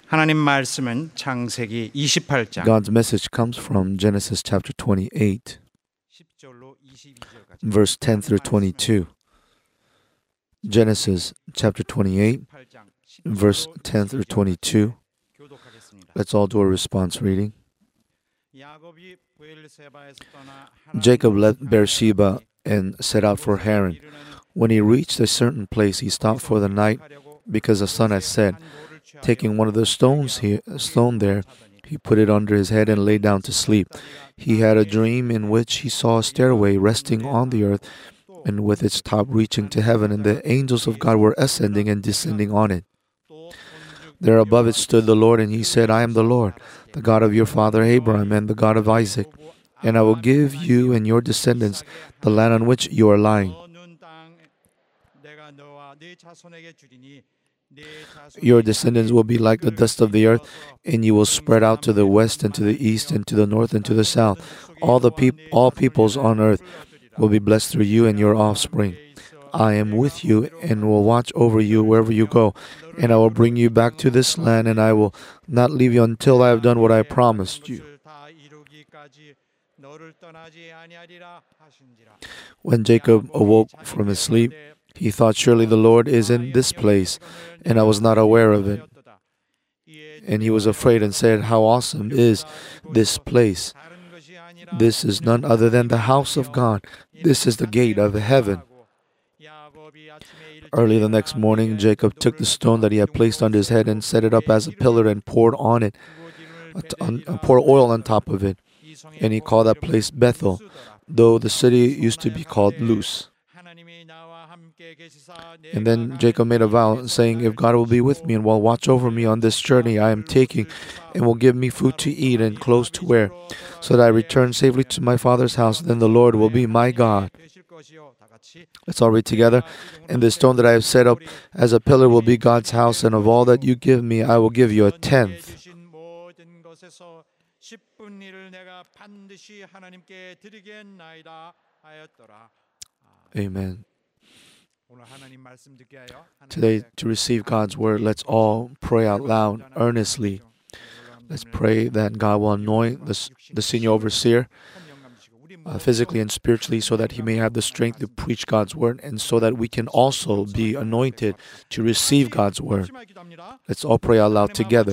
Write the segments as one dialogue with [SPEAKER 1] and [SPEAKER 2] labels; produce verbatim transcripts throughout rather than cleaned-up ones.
[SPEAKER 1] 하나님 말씀은 창세기 이십팔 장
[SPEAKER 2] God's message comes from Genesis chapter twenty-eight,
[SPEAKER 1] 십 절로 이십이 절까지.
[SPEAKER 2] verse ten through twenty-two. Genesis chapter twenty-eight, verse ten through twenty-two. Let's all do a response reading. Jacob left Beersheba and set out for Haran. When he reached a certain place, he stopped for the night because the sun had set. Taking one of the stones here, stone there, he put it under his head and lay down to sleep. He had a dream in which he saw a stairway resting on the earth and with its top reaching to heaven, and the angels of God were ascending and descending on it. There above it stood the Lord, and he said, I am the Lord, the God of your father Abraham and the God of Isaac, and I will give you and your descendants the land on which you are lying. Your descendants will be like the dust of the earth, and you will spread out to the west and to the east and to the north and to the south. All the peop- all peoples on earth will be blessed through you and your offspring. I am with you and will watch over you wherever you go, and I will bring you back to this land, and I will not leave you until I have done what I promised you. When Jacob awoke from his sleep, he thought, surely the Lord is in this place, and I was not aware of it. And he was afraid and said, how awesome is this place! This is none other than the house of God. This is the gate of heaven. Early the next morning, Jacob took the stone that he had placed under his head and set it up as a pillar and poured on it, uh, poured oil on top of it. And he called that place Bethel, though the city used to be called Luz. And then Jacob made a vow, saying, if God will be with me and will watch over me on this journey I am taking, and will give me food to eat and clothes to wear, so that I return safely to my father's house, then the Lord will be my God. Let's all read together. And the stone that I have set up as a pillar will be God's house, and of all that you give me, I will give you a tenth. Amen. Today, to receive God's word, let's all pray out loud, earnestly. Let's pray that God will anoint the, the senior overseer uh, physically and spiritually, so that he may have the strength to preach God's word, and so that we can also be anointed to receive God's word. Let's all pray out loud together.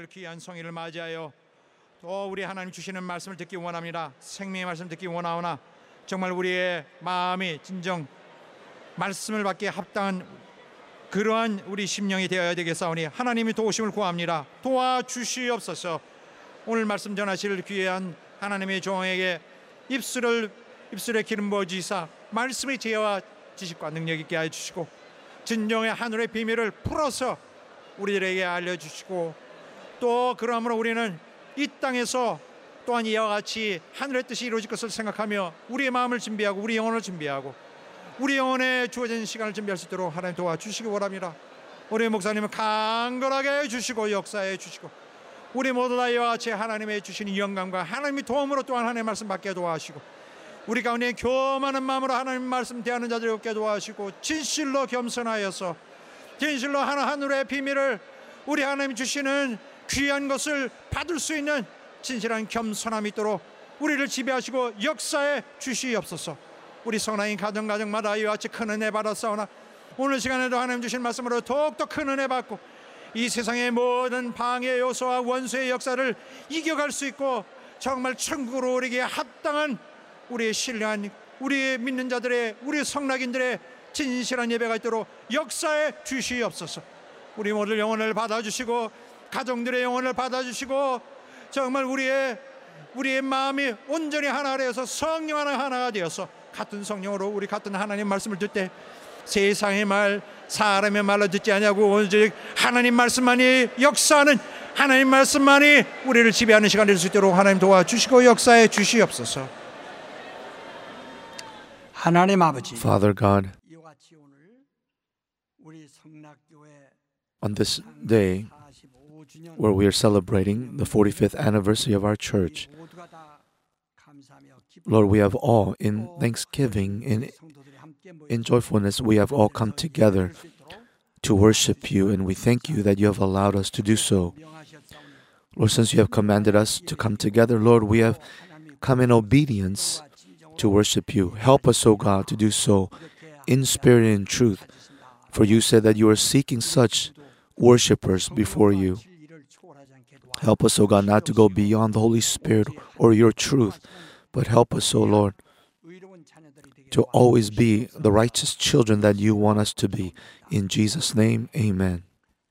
[SPEAKER 1] 우리 하나님 주시는 말씀을 듣기 원합니다. 생명의 말씀 듣기 원하오나 정말 우리의 마음이 진정 말씀을 받기에 합당한 그러한 우리 심령이 되어야 되겠사오니 하나님이 도우심을 구합니다. 도와주시옵소서. 오늘 말씀 전하실 귀한 하나님의 종에게 입술을 입술에 기름 부어 주시사 말씀의 지혜와 지식과 능력 있게 하여 주시고 진정의 하늘의 비밀을 풀어서 우리들에게 알려주시고 또 그러므로 우리는 이 땅에서 또한 이와 같이 하늘의 뜻이 이루어질 것을 생각하며 우리의 마음을 준비하고 우리 영혼을 준비하고 우리 영혼에 주어진 시간을 준비할 수 있도록 하나님 도와주시기 원합니다. 우리 목사님을 강건하게 해주시고 역사해 주시고 우리 모두 다 이와 같이 하나님의 주시는 영감과 하나님의 도움으로 또한 하나님의 말씀 받게 도와주시고 우리 가운데 교만한 마음으로 하나님 말씀 대하는 자들이 없게 도와주시고 진실로 겸손하여서 진실로 하나 하늘의 비밀을 우리 하나님 주시는 귀한 것을 받을 수 있는 진실한 겸손함이 있도록 우리를 지배하시고 역사에 주시옵소서. 우리 성랑인 가정 가정마다 이와 같이 큰 은혜 받았사오나 오늘 시간에도 하나님 주신 말씀으로 더욱더 큰 은혜 받고 이 세상의 모든 방해 요소와 원수의 역사를 이겨갈 수 있고 정말 천국으로 오르기에 합당한 우리의 신뢰한 우리의 믿는 자들의 우리 성락인들의 진실한 예배가 있도록 역사에 주시옵소서. 우리 모두 영혼을 받아주시고 가정들의 영혼을 받아주시고 정말 우리의 우리의 마음이 온전히 하나 되어서 성령 하나 하나가 되어서 같은 성령으로 우리 같은 하나님 말씀을 듣 때 세상의 말 사람의 말로 듣지 아니하고 오직 하나님 말씀만이 역사하는 하나님 말씀만이 우리를 지배하는 시간 될 수 있도록 하나님 도와주시고 역사해 주시옵소서.
[SPEAKER 3] 하나님 아버지,
[SPEAKER 2] Father God, on this day where we are celebrating the forty-fifth anniversary of our church, Lord, we have all, in thanksgiving, in, in joyfulness, we have all come together to worship you, and we thank you that you have allowed us to do so. Lord, since you have commanded us to come together, Lord, we have come in obedience to worship you. Help us, O God, to do so in spirit and in truth. For you said that you are seeking such worshipers before you. Help us, O God, not to go beyond the Holy Spirit or your truth, but help us, O Lord, to always be the righteous children that you want us to be. In Jesus' name, amen.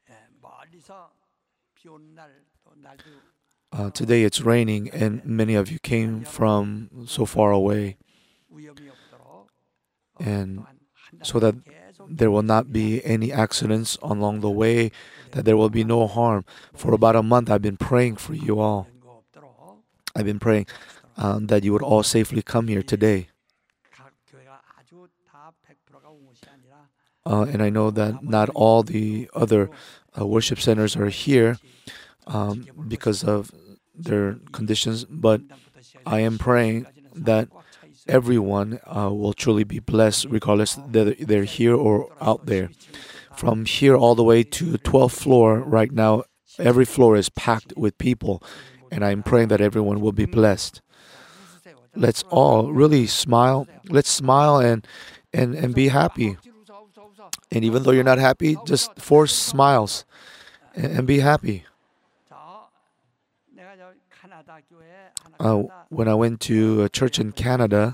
[SPEAKER 2] Uh, today it's raining, and many of you came from so far away. And so that there will not be any accidents along the way, that there will be no harm. For about a month, I've been praying for you all. I've been praying um, that you would all safely come here today. Uh, and I know that not all the other uh, worship centers are here um, because of their conditions, but I am praying that everyone uh, will truly be blessed regardless that they're here or out there. From here all the way to the twelfth floor right now, every floor is packed with people, and I'm praying that everyone will be blessed. Let's all really smile. Let's smile and and, and be happy. And even though you're not happy, just force smiles and, and be happy. Uh, when I went to a church in Canada,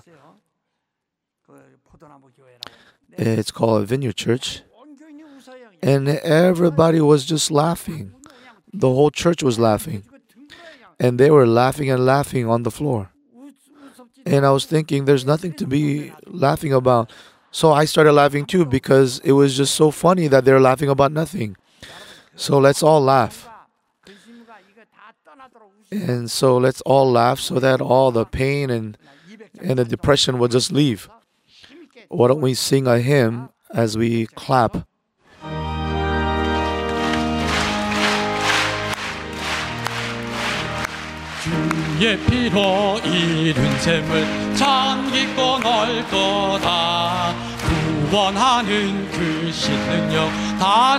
[SPEAKER 2] it's called a Vineyard Church, and everybody was just laughing. The whole church was laughing, and they were laughing and laughing on the floor. And I was thinking, there's nothing to be laughing about. So I started laughing too, because it was just so funny that they're laughing about nothing. So let's all laugh. And so let's all laugh so that all the pain and, and the depression will just leave. Why don't we sing a hymn as we clap?
[SPEAKER 3] 주의 피로 이룬 샘을 참 깊고 넓도다. 구원하는 그 신능력 다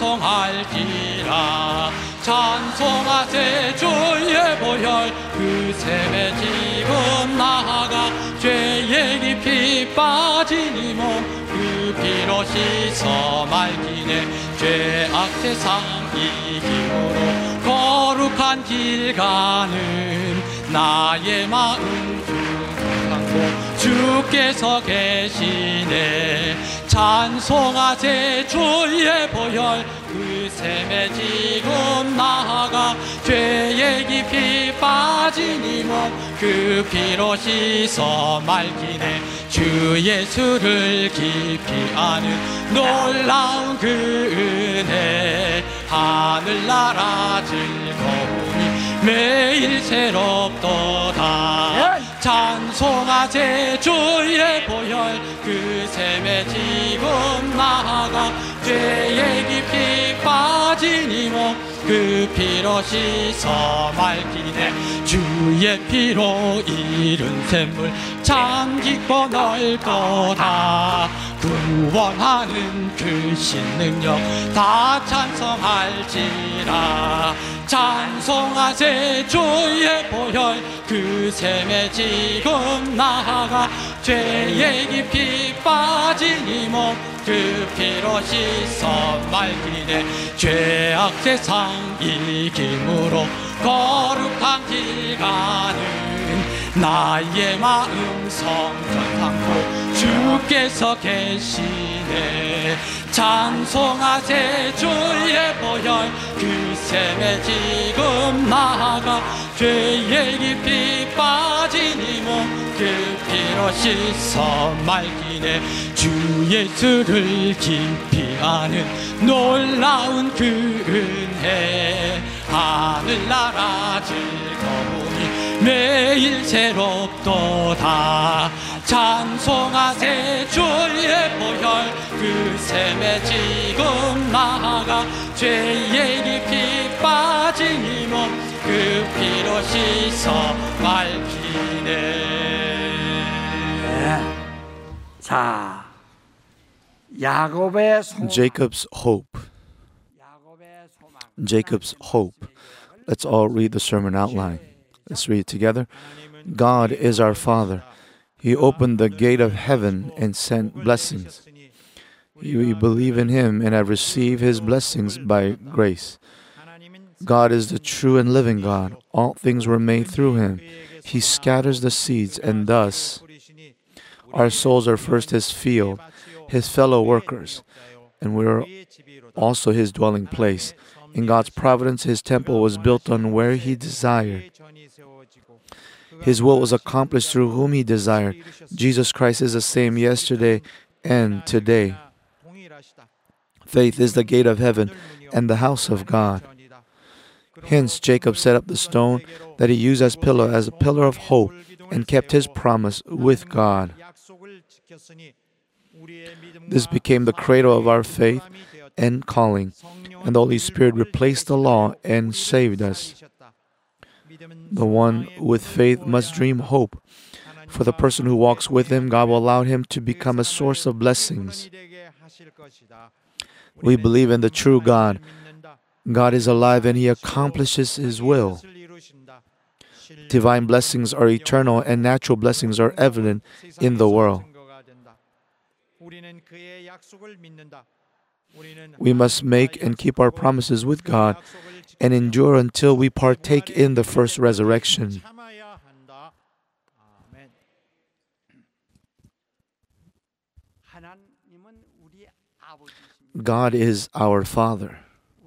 [SPEAKER 3] 찬송할지라. 찬송하세 주의 보혈 그 샘에 지금 나아가 죄에 깊이 빠진 이 몸 그 피로 씻어 맑이네. 죄악 세상 이기므로 거룩한 길 가는 나의 마음 중상고 주께서 계시네. 찬송하세 주의 보혈 그 샘에 지금 나아가 죄에 깊이 빠진 이 몸 그 피로 씻어 맑이네. 주 예수를 깊이 아는 놀라운 그 은혜 하늘나라 즐거움이 매일 새롭도다. 찬송하세 주의 보혈 그 샘에 지금 나아가 죄에 깊이 빠진 이 몸 그 피로 씻어 맑이네. 주의 피로 이룬 샘물 참 깊고 넓도다. 구원하는 그 신능력 다 찬송할지라. 찬송하세 주의 보혈 그 샘에 지금 나아가 죄에 깊이 빠진 이 몸 그 피로 씻어 맑이네. 죄악 세상 이김으로 거룩한 길 가는 나의 마음 성전 삼고 주께서 계시네. 찬송하세 주의 보혈 그 샘에 지금 나아가 죄에 깊이 빠진 이 몸 그 피로 씻어 맑이네. 주 예수를 깊이 아는 놀라운 그 은혜 하늘나라 즐거움이 매일 새롭도다. 찬송하세 주의 보혈 그 샘에 지금 나아가 죄에 깊이 빠진 이 몸 그 피로 씻어 맑히네.
[SPEAKER 4] 자,
[SPEAKER 3] 야곱의 소망.
[SPEAKER 2] Jacob's hope.
[SPEAKER 3] 야곱의 소망.
[SPEAKER 2] Jacob's hope. Let's all read the sermon outline. Let's read it together. God is our Father. He opened the gate of heaven and sent blessings. We believe in Him and have received His blessings by grace. God is the true and living God. All things were made through Him. He scatters the seeds, and thus our souls are first His field, His fellow workers, and we are also His dwelling place. In God's providence, His temple was built on where He desired. His will was accomplished through whom He desired. Jesus Christ is the same yesterday and today. Faith is the gate of heaven and the house of God. Hence, Jacob set up the stone that he used as pillar, as a pillar of hope, and kept his promise with God. This became the cradle of our faith and calling, and the Holy Spirit replaced the law and saved us. The one with faith must dream hope. For the person who walks with Him, God will allow him to become a source of blessings. We believe in the true God. God is alive and He accomplishes His will. Divine blessings are eternal and natural blessings are evident in the world. We must make and keep our promises with God and endure until we partake in the first resurrection. God is our Father.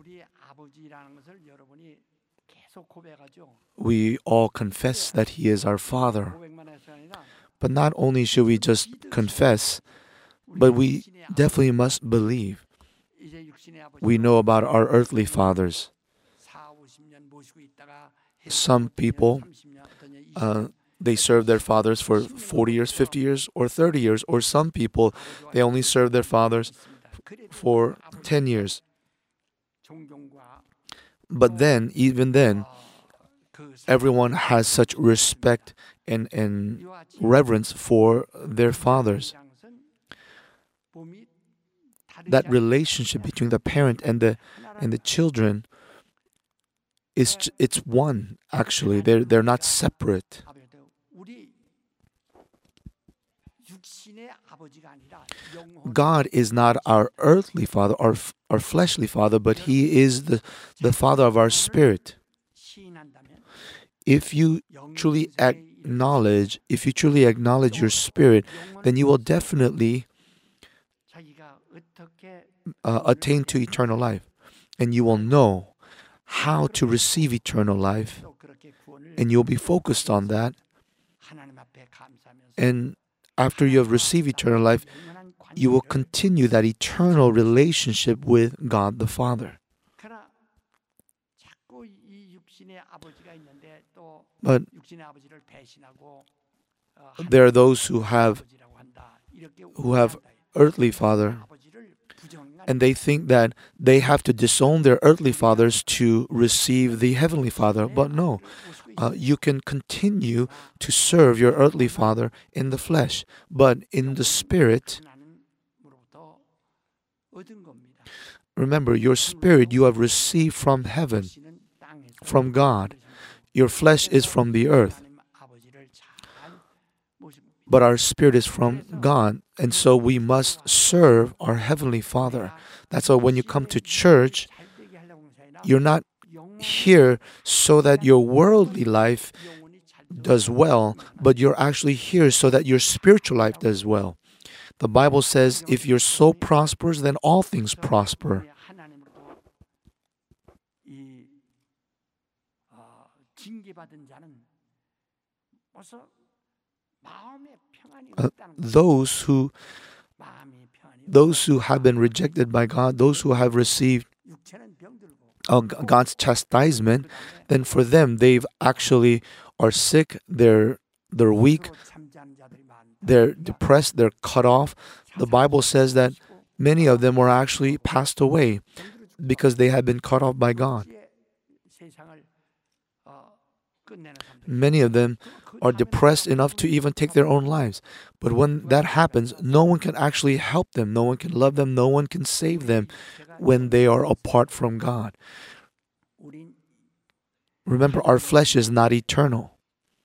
[SPEAKER 2] We all confess that He is our Father. But not only should we just confess, but we definitely must believe. We know about our earthly fathers. Some people, uh, they serve their fathers for forty years, fifty years, or thirty years. Or some people, they only serve their fathers for ten years. But then, even then, everyone has such respect and, and reverence for their fathers. That relationship between the parent and the and the children is it's one. Actually, they're they're not separate. God is not our earthly father, our our fleshly father, but He is the the Father of our spirit. If you truly acknowledge, if you truly acknowledge your spirit, then you will definitely uh, attain to eternal life, and you will know how to receive eternal life, and you'll be focused on that. And after you have received eternal life, you will continue that eternal relationship with God the Father. But there are those who have who have earthly father, and they think that they have to disown their earthly fathers to receive the heavenly Father. But no, uh, you can continue to serve your earthly father in the flesh, but in the spirit. Remember, your spirit you have received from heaven, from God. Your flesh is from the earth, but our spirit is from God, and so we must serve our Heavenly Father. That's why when you come to church, you're not here so that your worldly life does well, but you're actually here so that your spiritual life does well. The Bible says, if your soul prospers, then all things prosper. Uh, those who those who have been rejected by God, those who have received uh, God's chastisement, then for them they've actually are sick, they're they're weak, they're depressed, they're cut off. The Bible says that many of them were actually passed away because they had been cut off by God. Many of them are depressed enough to even take their own lives. But when that happens, no one can actually help them. No one can love them. No one can save them when they are apart from God. Remember, our flesh is not eternal.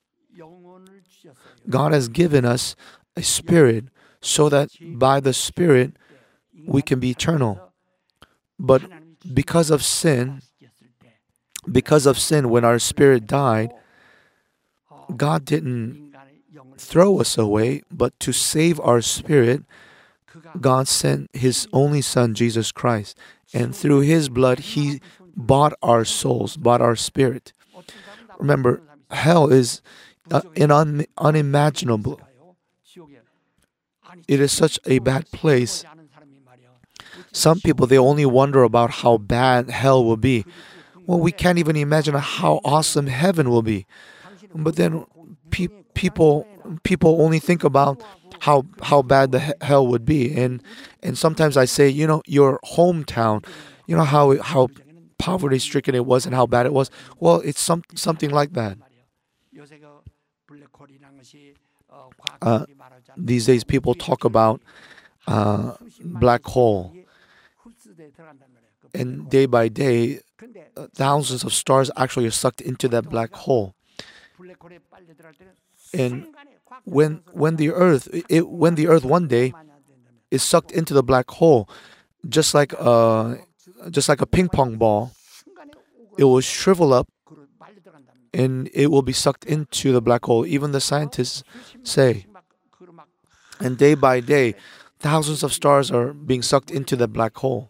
[SPEAKER 2] God has given us a spirit so that by the spirit we can be eternal. But because of sin, because of sin, when our spirit died, God didn't throw us away, but to save our spirit, God sent His only Son, Jesus Christ. And through His blood, He bought our souls, bought our spirit. Remember, hell is uh, an un- unimaginable. It is such a bad place. Some people, they only wonder about how bad hell will be. Well, we can't even imagine how awesome heaven will be. But then pe- people people only think about how how bad the he- hell would be. And and sometimes I say, you know, your hometown, you know how how poverty-stricken it was and how bad it was. Well, it's some something like that. Uh, these days, people talk about uh, black hole, and day by day, uh, thousands of stars actually are sucked into that black hole. And when when the Earth, it, when the Earth one day is sucked into the black hole, just like a just like a ping pong ball, it will shrivel up and it will be sucked into the black hole. Even the scientists say. And day by day, thousands of stars are being sucked into the black hole.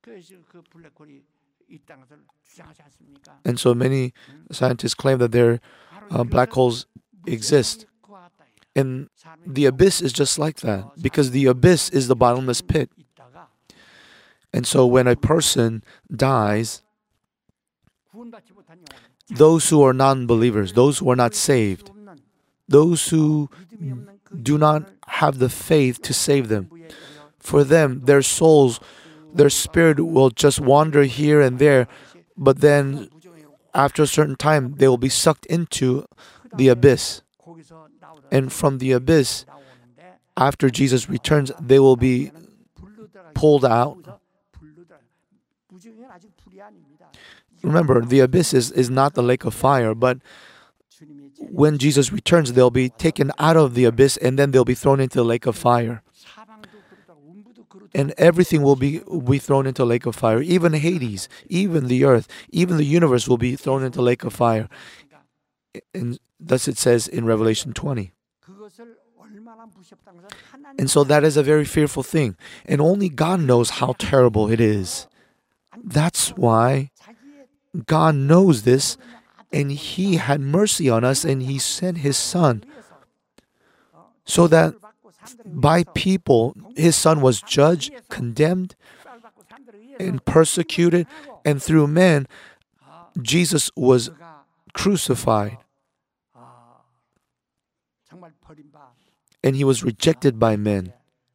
[SPEAKER 2] And so many scientists claim that there uh, black holes exist. And the abyss is just like that, because the abyss is the bottomless pit. And so when a person dies, those who are non-believers, those who are not saved, those who do not have the faith to save them, for them, their souls, their spirit will just wander here and there, but then after a certain time, they will be sucked into the abyss. And from the abyss, after Jesus returns, they will be pulled out. Remember, the abyss is, is not the lake of fire, but when Jesus returns, they'll be taken out of the abyss and then they'll be thrown into the lake of fire. And everything will be, will be thrown into the lake of fire. Even Hades, even the earth, even the universe will be thrown into the lake of fire. And thus it says in Revelation twenty. And so that is a very fearful thing. And only God knows how terrible it is. That's why God knows this, and He had mercy on us, and He sent His Son, so that by people, His Son was judged, condemned, and persecuted, and through men, Jesus was crucified, and He was rejected by men.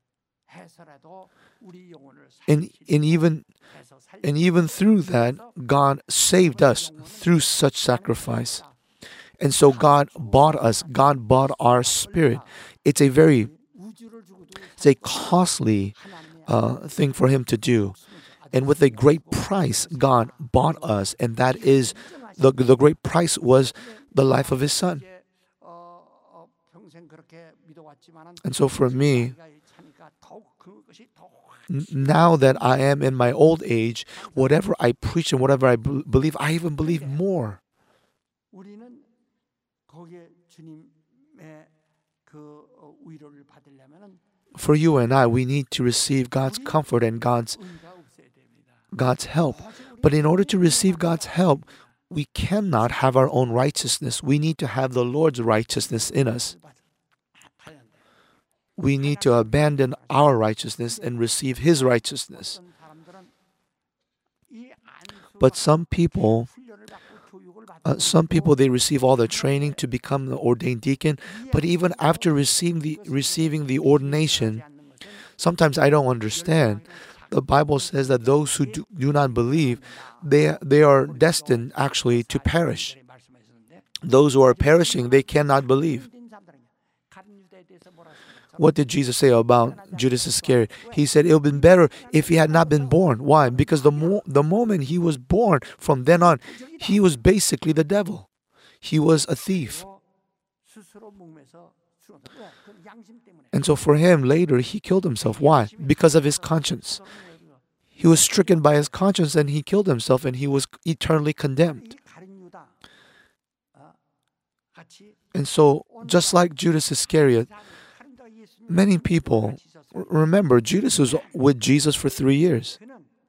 [SPEAKER 2] And, and even and even through that, God saved us through such sacrifice. And so God bought us. God bought our spirit. It's a very, it's a costly uh, thing for Him to do. And with a great price, God bought us. And that is, the, the great price was the life of His Son. And so for me, now that I am in my old age, whatever I preach and whatever I b- believe, I even believe more. For you and I, we need to receive God's comfort and God's, God's help. But in order to receive God's help, we cannot have our own righteousness. We need to have the Lord's righteousness in us. We need to abandon our righteousness and receive His righteousness. But some people, uh, some people, they receive all the training to become the ordained deacon. But even after receiving the receiving the ordination, sometimes I don't understand. The Bible says that those who do, do not believe, they they are destined actually to perish. those who are perishing, they cannot believe. What did Jesus say about Judas Iscariot? He said it would have been better if he had not been born. Why? Because the, mo- the moment he was born, from then on, he was basically the devil. He was a thief. And so for him, later, he killed himself. Why? Because of his conscience. He was stricken by his conscience and he killed himself and he was eternally condemned. And so, just like Judas Iscariot, many people, remember, Judas was with Jesus for three years.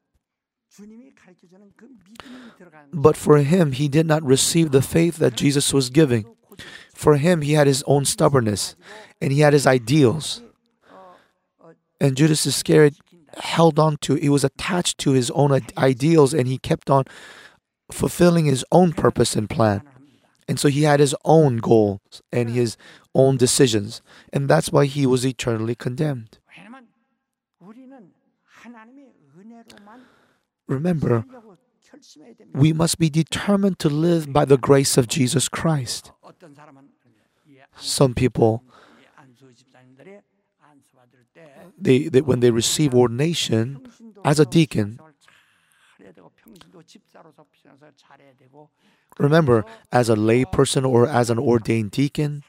[SPEAKER 2] But for him, he did not receive the faith that Jesus was giving. For him, he had his own stubbornness and he had his ideals. And Judas Iscariot held on to, he was attached to his own ideals and he kept on fulfilling his own purpose and plan. And so he had his own goals and his own decisions. And that's why he was eternally condemned. Remember, we must be determined to live by the grace of Jesus Christ. Some people, they, they when they receive ordination as a deacon, remember, as a lay person or as an ordained deacon,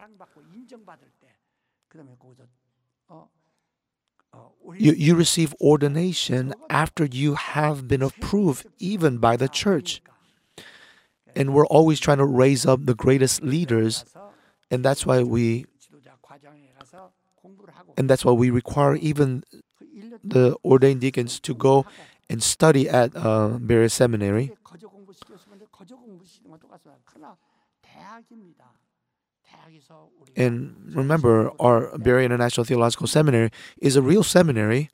[SPEAKER 2] you, you receive ordination after you have been approved even by the church. And we're always trying to raise up the greatest leaders, and that's why we and that's why we require even the ordained deacons to go and study at uh, Berea Seminary. And remember, our Berea International Theological Seminary is a real seminary.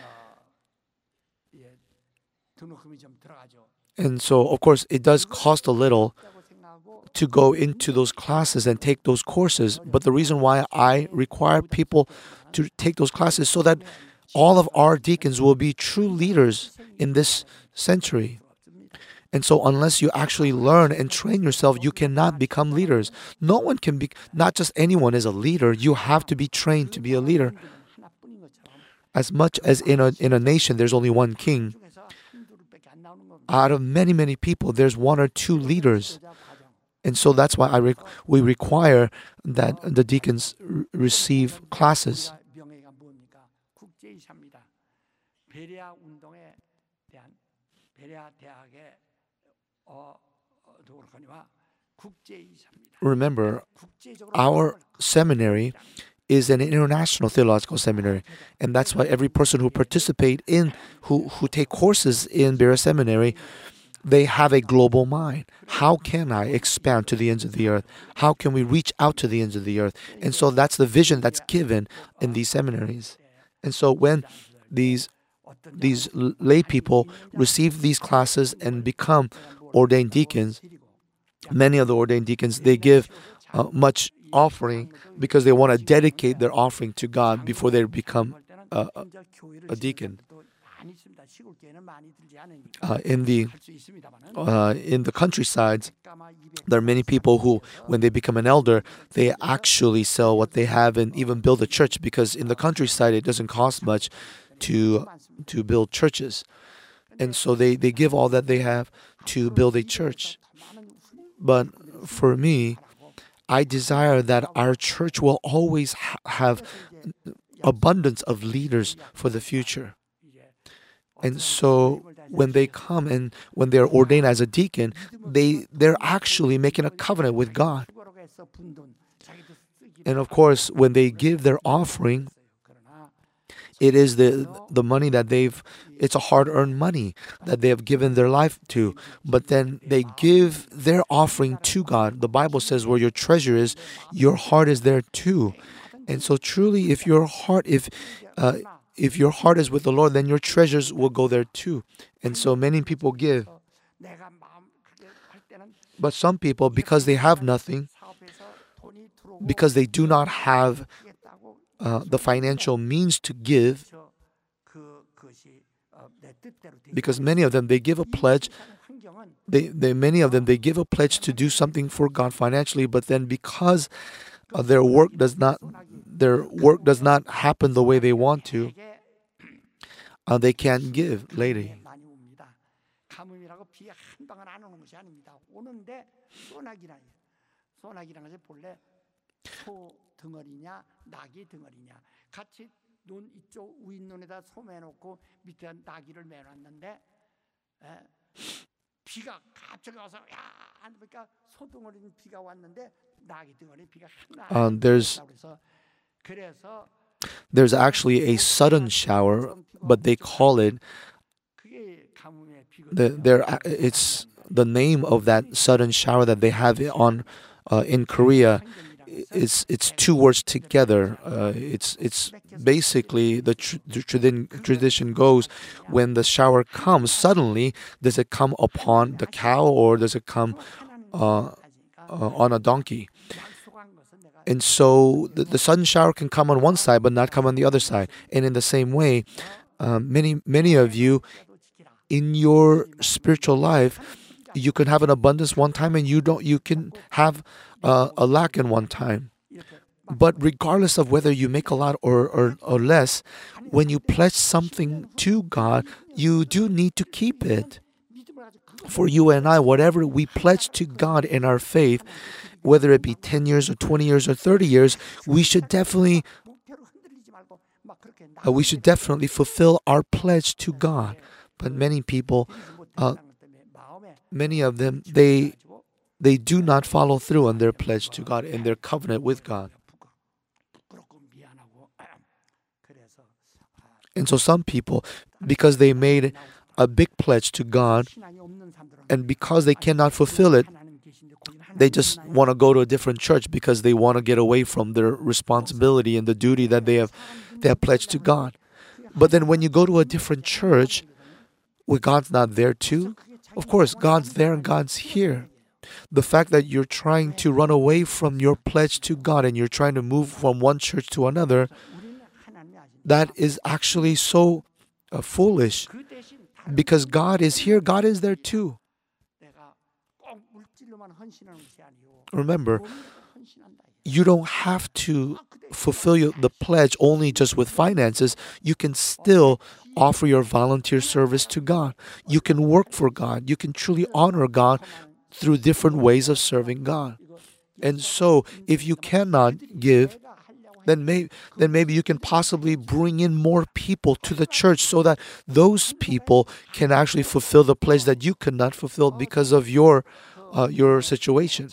[SPEAKER 2] And so, of course, it does cost a little to go into those classes and take those courses. But the reason why I require people to take those classes is so that all of our deacons will be true leaders in this century. And so unless you actually learn and train yourself, you cannot become leaders. No one can be, not just anyone is a leader. You have to be trained to be a leader. As much as in a, in a nation, there's only one king. Out of many, many people, there's one or two leaders. And so that's why I re- we require that the deacons r- receive classes. Remember, our seminary is an international theological seminary, and that's why every person who participate in, who, who take courses in Berea Seminary, they have a global mind. How can I expand to the ends of the earth? How can we reach out to the ends of the earth? And so that's the vision that's given in these seminaries. And so when these these lay people receive these classes and become ordained deacons, many of the ordained deacons, they give uh, much offering because they want to dedicate their offering to God before they become uh, a, a deacon. Uh, in the uh, in the countrysides, there are many people who, when they become an elder, they actually sell what they have and even build a church, because in the countryside it doesn't cost much to to build churches, and so they, they give all that they have to build a church. But for me, I desire that our church will always ha- have abundance of leaders for the future. And so when they come and when they're ordained as a deacon, they, they're actually making a covenant with God. And of course, when they give their offering, it is the the money that they've, it's a hard-earned money that they have given their life to. But then they give their offering to God. The Bible says where your treasure is, your heart is there too. And so truly, if your heart, if uh, if your heart is with the Lord, then your treasures will go there too. And so many people give. But some people, because they have nothing, because they do not have uh, the financial means to give, because many of them, they give a pledge they, they many of them they give a pledge to do something for God financially, but then because uh, their work does not their work does not happen the way they want to, uh, they can't give later.
[SPEAKER 3] 많이 옵니다. 가뭄이라고 비가 한 방울 안 오는 것이 아닙니다. 오는데 소나기라. 소나기란 것이 본래 소 덩어리냐 나귀 덩어리냐 같이 눈 이쪽 윗눈에다 소 매놓고 밑에 나귀를 매놨는데 에, 비가 갑자기 와서 야 하니까 소 덩어리는 비가 왔는데 나귀 덩어리는 비가 하나
[SPEAKER 2] Um, there's
[SPEAKER 3] 그래서 그래서
[SPEAKER 2] there's actually a sudden shower, but they call it
[SPEAKER 3] 그게 가뭄의
[SPEAKER 2] the
[SPEAKER 3] 비거든요.
[SPEAKER 2] there it's the name of that sudden shower that they have on uh, in Korea. It's it's two words together. Uh, it's it's basically the, tr- the tradi- tradition goes, when the shower comes suddenly, does it come upon the cow or does it come uh, uh, on a donkey? And so the, the sudden shower can come on one side but not come on the other side. And in the same way, uh, many many of you in your spiritual life, you can have an abundance one time and you don't you can have uh, a lack in one time. But regardless of whether you make a lot or, or, or less, when you pledge something to God, you do need to keep it. For you and I, whatever we pledge to God in our faith, whether it be ten years or twenty years or thirty years, we should definitely uh, we should definitely fulfill our pledge to God. But many people, uh, many of them, they they do not follow through on their pledge to God and their covenant with God. And so some people, because they made a big pledge to God, and because they cannot fulfill it, they just want to go to a different church because they want to get away from their responsibility and the duty that they have they have pledged to God. But then when you go to a different church, well, God's not there too. Of course, God's there and God's here. The fact that you're trying to run away from your pledge to God and you're trying to move from one church to another, that is actually so uh, foolish, because God is here, God is there too. Remember, you don't have to fulfill your, the pledge only just with finances. You can still offer your volunteer service to God. You can work for God. You can truly honor God through different ways of serving God. And so, if you cannot give, then maybe, then maybe you can possibly bring in more people to the church so that those people can actually fulfill the pledge that you could not fulfill because of your uh, your situation.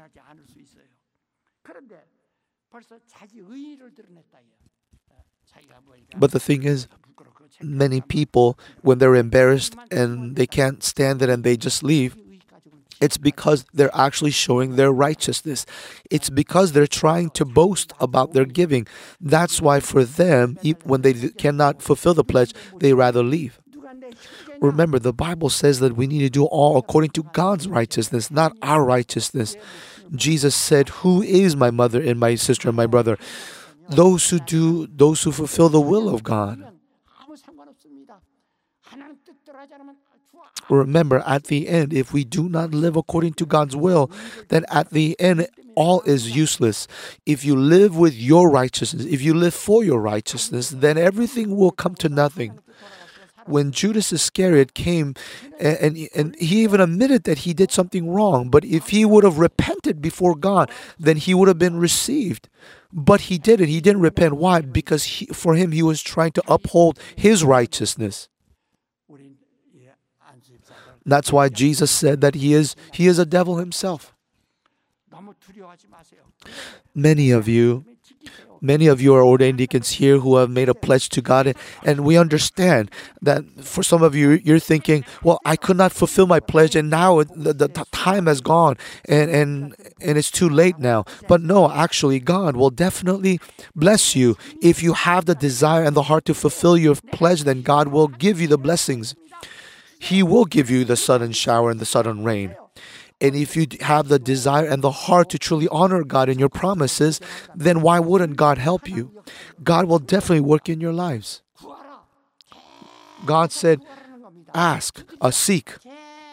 [SPEAKER 2] But the thing is, many people, when they're embarrassed and they can't stand it and they just leave, it's because they're actually showing their righteousness. It's because they're trying to boast about their giving. That's why for them, when they cannot fulfill the pledge, they rather leave. Remember, the Bible says that we need to do all according to God's righteousness, not our righteousness. Jesus said, "Who is my mother and my sister and my brother? Those who do, those who fulfill the will of God." Remember, at the end, if we do not live according to God's will, then at the end, all is useless. If you live with your righteousness, if you live for your righteousness, then everything will come to nothing. When Judas Iscariot came, and, and, and he even admitted that he did something wrong, but if he would have repented before God, then he would have been received. But he didn't. He didn't repent. Why? Because he, for him, he was trying to uphold his righteousness. That's why Jesus said that he is he is a devil himself. Many of you, many of you are ordained deacons here who have made a pledge to God, and we understand that for some of you, you're thinking, well, I could not fulfill my pledge, and now the, the time has gone, and, and, and it's too late now. But no, actually, God will definitely bless you. If you have the desire and the heart to fulfill your pledge, then God will give you the blessings. He will give you the sudden shower and the sudden rain. And if you have the desire and the heart to truly honor God in your promises, then why wouldn't God help you? God will definitely work in your lives. God said, ask, uh, seek.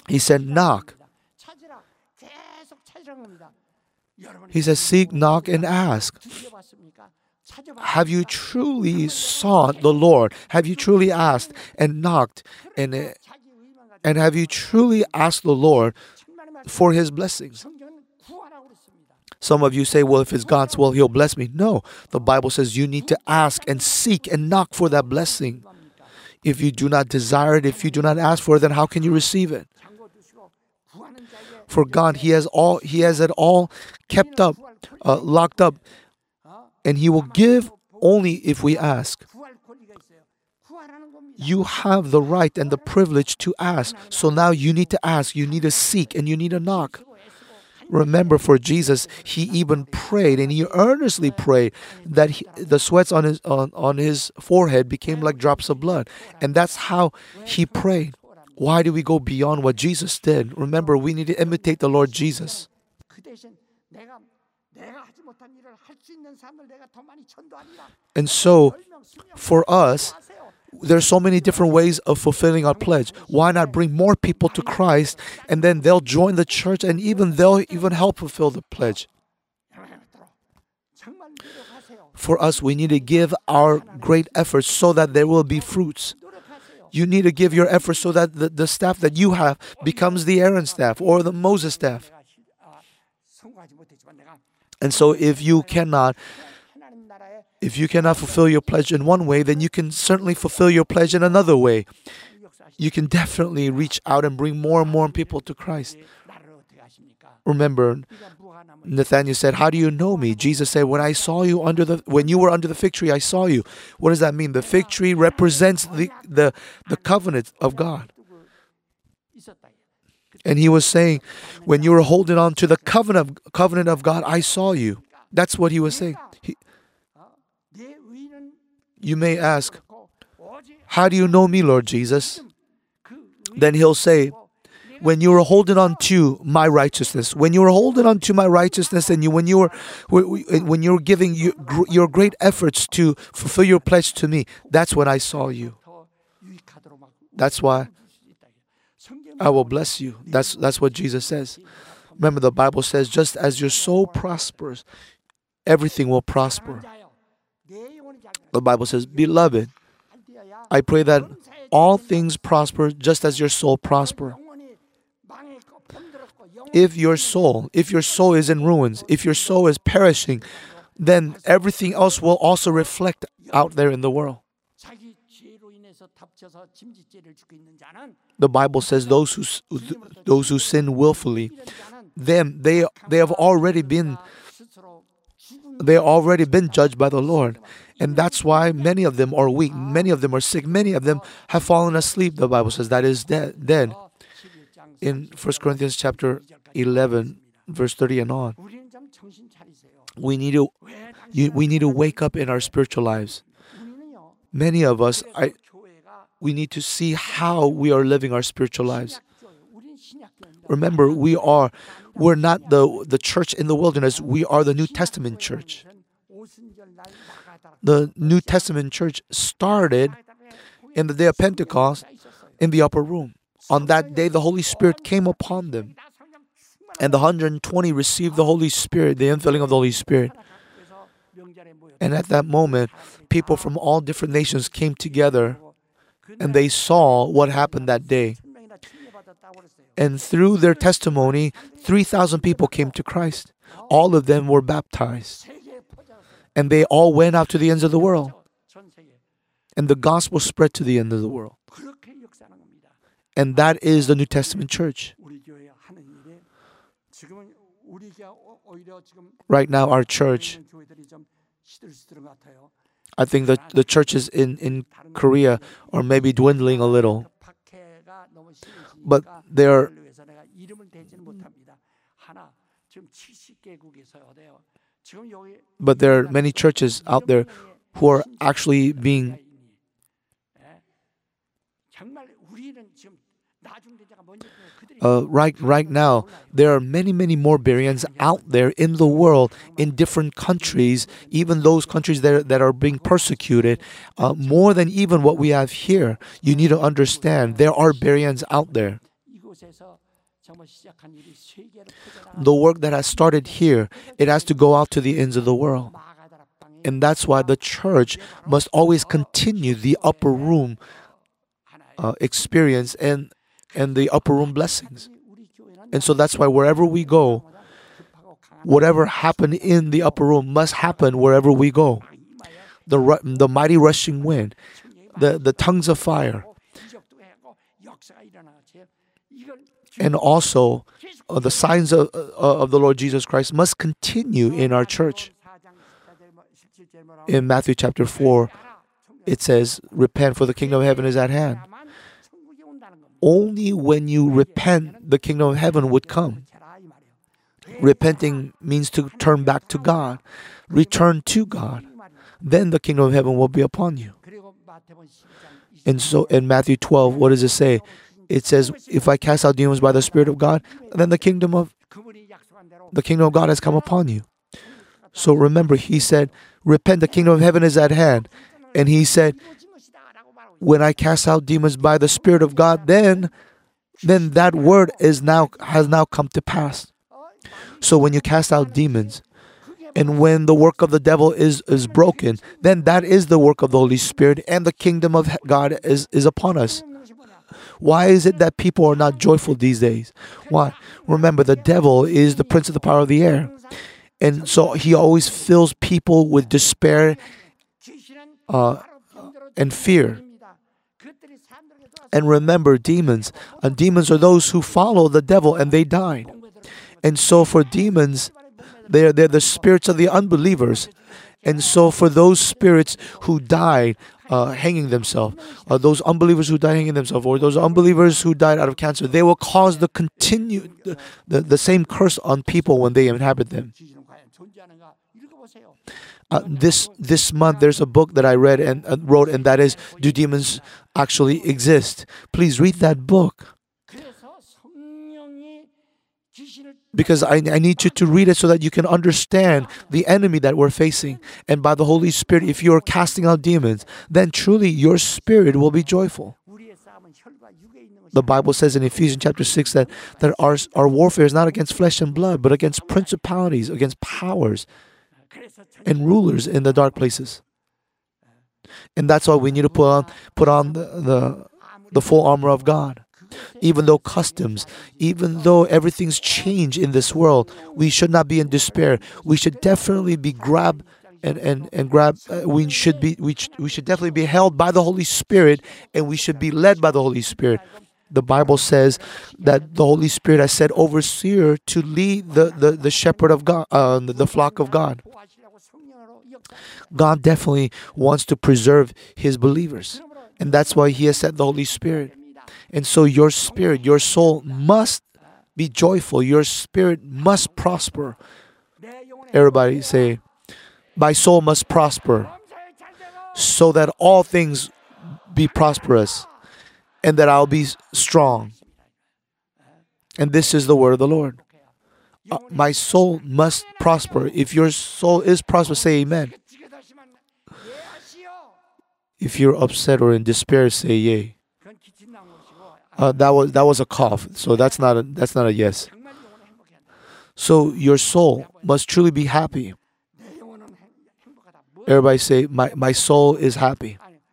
[SPEAKER 2] He said, knock.
[SPEAKER 3] 찾으라. 계속 찾으라는 겁니다. 여러분,
[SPEAKER 2] He says, seek, knock, and ask.
[SPEAKER 3] 드려봤습니까? 찾아봐.
[SPEAKER 2] Have you truly sought the Lord? Have you truly asked and knocked? And, uh,
[SPEAKER 3] 자기 의만 가지고
[SPEAKER 2] and have you truly asked the Lord
[SPEAKER 3] 천만의 말씀.
[SPEAKER 2] for His blessings?
[SPEAKER 3] 성경은 구하라고 그랬습니다.
[SPEAKER 2] Some of you say, well, if it's God's will, He'll bless me. No, the Bible says you need to ask and seek and knock for that blessing. If you do not desire it, if you do not ask for it, then how can you receive it?
[SPEAKER 3] 잠궈두시고 구하는 자에게
[SPEAKER 2] For God, He has all, He has it all kept up, uh, locked up, and He will give only if we ask.
[SPEAKER 3] 구할 권리가 있어요. 구하라는 겁니다.
[SPEAKER 2] You have the right and the privilege to ask. So now you need to ask, you need to seek, and you need to knock. Remember, for Jesus, He even prayed, and He earnestly prayed that he, the sweats on his on, on his forehead became like drops of blood. And that's how He prayed. Why do we go beyond what Jesus did? Remember, we need to imitate the Lord Jesus.
[SPEAKER 3] 그 대신 내가 내가 하지 못한 일을 할 수 있는 사람을 내가 더 많이 전도하리라.
[SPEAKER 2] And so,
[SPEAKER 3] 설명, 수명,
[SPEAKER 2] for us,
[SPEAKER 3] 하세요.
[SPEAKER 2] there's so many different ways of fulfilling our pledge. Why not bring more people to Christ, and then they'll join the church, and even they'll even help fulfill the pledge.
[SPEAKER 3] 정말 노력하세요.
[SPEAKER 2] For us, we need to give our great efforts so that there will be fruits.
[SPEAKER 3] 노력하세요.
[SPEAKER 2] You need to give your efforts so that the, the staff that you have becomes the Aaron staff or the Moses staff.
[SPEAKER 3] 내가 시- 아, 성공하지 못했지만 내가
[SPEAKER 2] And so if you cannot
[SPEAKER 3] 하나님 나라의
[SPEAKER 2] if you cannot fulfill your pledge in one way, then you can certainly fulfill your pledge in another way.
[SPEAKER 3] 역사하시
[SPEAKER 2] You can definitely reach out and bring more and more people to Christ.
[SPEAKER 3] 나를 어떻게 하십니까?
[SPEAKER 2] Remember,
[SPEAKER 3] 네가 무화과 나무
[SPEAKER 2] Nathanael said, "How do you know me?" Jesus said, "When I saw you under the when you were under the fig tree, I saw you." What does that mean? The fig tree represents the the, the covenant of God.
[SPEAKER 3] 두고 있었다.
[SPEAKER 2] And he was saying, when you were holding on to the covenant of, covenant of God, I saw you. That's what he was saying. He,
[SPEAKER 3] 내 의는
[SPEAKER 2] you may ask,
[SPEAKER 3] 그렇고 오직
[SPEAKER 2] how do you know me, Lord Jesus?
[SPEAKER 3] 그
[SPEAKER 2] Then he'll say, when you were holding on to my righteousness, when you were holding on to my righteousness, and you, when you were, when you were giving your, your great efforts to fulfill your pledge to me, that's when I saw you.
[SPEAKER 3] 더 유익하도록 막
[SPEAKER 2] That's why
[SPEAKER 3] 성경은
[SPEAKER 2] I will bless you. That's that's what Jesus says. Remember, the Bible says, just as your soul prospers, everything will prosper.
[SPEAKER 3] 자요. 내 영혼이 잘
[SPEAKER 2] The Bible says, beloved,
[SPEAKER 3] 할때야
[SPEAKER 2] I pray that all things prosper just as your soul prosper.
[SPEAKER 3] 영혼이 망했고 병들었고 영혼이
[SPEAKER 2] If your soul, if your soul is in ruins, if your soul is perishing, then everything else will also reflect out there in the world.
[SPEAKER 3] 자기 죄로 인해서 덮쳐서 짐짓죄를 짓고 있는 자는
[SPEAKER 2] The Bible says those who those who sin willfully,
[SPEAKER 3] 이런 자는
[SPEAKER 2] them they they have already been
[SPEAKER 3] 스스로 죽은
[SPEAKER 2] they already been judged by the Lord. And that's why many of them are weak, many of them are sick, many of them have fallen asleep. The Bible says that is dead. Dead.
[SPEAKER 3] 십일 장
[SPEAKER 2] In First Corinthians chapter eleven, verse thirty and on,
[SPEAKER 3] 우리는 좀 정신 차리세요.
[SPEAKER 2] we need to
[SPEAKER 3] 왜
[SPEAKER 2] you,
[SPEAKER 3] 당신은
[SPEAKER 2] we need to wake up in our spiritual lives.
[SPEAKER 3] 우리는요.
[SPEAKER 2] Many of us, I,
[SPEAKER 3] 교회가
[SPEAKER 2] we need to see how we are living our spiritual lives.
[SPEAKER 3] 신약교예요. 우리는 신약교입니다.
[SPEAKER 2] Remember, we are we're not the the church in the wilderness. We are the New Testament church.
[SPEAKER 3] 오순절 날 나가다가
[SPEAKER 2] The New Testament church started in the day of Pentecost in the upper room. On that day, the Holy Spirit came upon them, and the one hundred twenty received the Holy Spirit, the infilling of the Holy Spirit. And at that moment, people from all different nations came together, and they saw what happened that day. And through their testimony, three thousand people came to Christ. All of them were baptized. And they all went out to the ends of the world. And the gospel spread to the end of the world.
[SPEAKER 3] 그렇게 역사하는 겁니다.
[SPEAKER 2] And that is the New Testament church.
[SPEAKER 3] 우리 교회 하는 일이 지금은 우리가 오- 오히려 지금
[SPEAKER 2] Right now, our church,
[SPEAKER 3] 있는 교회들이 좀 시들시들한 것 같아요.
[SPEAKER 2] I think that the churches in, in Korea are maybe dwindling a little.
[SPEAKER 3] 그 박해가 너무
[SPEAKER 2] But
[SPEAKER 3] 심해지니까
[SPEAKER 2] they're
[SPEAKER 3] 그걸 위해서 내가 이름을 대지는 못합니다. 하나 지금 칠십 개국에서 어때요? 지금 여기
[SPEAKER 2] but there are many churches out there who are actually being
[SPEAKER 3] 예? 정말 우리는 지금 나중대자가 먼저 그들이
[SPEAKER 2] uh, right right now. There are many many more Bereans out there in the world, in different countries, even those countries that are, that are being persecuted, uh, more than even what we have here. You need to understand there are Bereans out there.
[SPEAKER 3] 이곳에서
[SPEAKER 2] The work that has started here, it has to go out to the ends of the world. And that's why the church must always continue the upper room uh, experience and, and the upper room blessings. And so that's why wherever we go, whatever happened in the upper room must happen wherever we go. The, ru- the mighty rushing wind, the, the tongues of fire, and also uh, the signs of, uh, of the Lord Jesus Christ must continue in our church. In Matthew chapter four, it says, repent for the kingdom of heaven is at hand. Only when you repent, the kingdom of heaven would come. Repenting means to turn back to God, return to God. Then the kingdom of heaven will be upon you. And so in Matthew twelve, what does it say? It says, if I cast out demons by the Spirit of God, then the kingdom of the kingdom of God has come upon you. So remember, he said, repent, the kingdom of heaven is at hand. And he said, when I cast out demons by the Spirit of God, then then that word is now has now come to pass. So when you cast out demons, and when the work of the devil is, is broken, then that is the work of the Holy Spirit, and the kingdom of God is, is upon us. Why is it that people are not joyful these days? Why? Remember, the devil is the prince of the power of the air. And so he always fills people with despair uh, and fear. And remember, demons. Uh, demons are those who follow the devil and they died. And so for demons, they're, they're the spirits of the unbelievers. And so for those spirits who died uh, hanging themselves, uh, those unbelievers who died hanging themselves, or those unbelievers who died out of cancer, they will cause the continue the, the, the same curse on people when they inhabit them. Uh, this this month, there's a book that I read and uh, wrote, and that is, Do Demons Actually Exist? Please read that book. Because I, I need you to read it so that you can understand the enemy that we're facing. And by the Holy Spirit, if you are casting out demons, then truly your spirit will be joyful. The Bible says in Ephesians chapter six that, that our, our warfare is not against flesh and blood, but against principalities, against powers, and rulers in the dark places. And that's why we need to put on, put on the, the, the full armor of God. Even though customs, even though everything's changed in this world, we should not be in despair. We should definitely be grabbed and, and, and grab. Uh, we should be we, sh- we should definitely be held by the Holy Spirit, and we should be led by the Holy Spirit. The Bible says that the Holy Spirit has set overseer to lead the, the, the shepherd of God, uh, the flock of God. God definitely wants to preserve His believers, and that's why He has sent the Holy Spirit. And so your spirit, your soul must be joyful. Your spirit must prosper. Everybody say, my soul must prosper, so that all things be prosperous, and that I'll be strong. And this is the word of the Lord. Uh, my soul must prosper. If your soul is prosperous, say amen. If you're upset or in despair, say yay. Uh, that was that was a cough, so that's not a that's not a yes. So your soul must truly be happy. Everybody say, my, my soul is happy.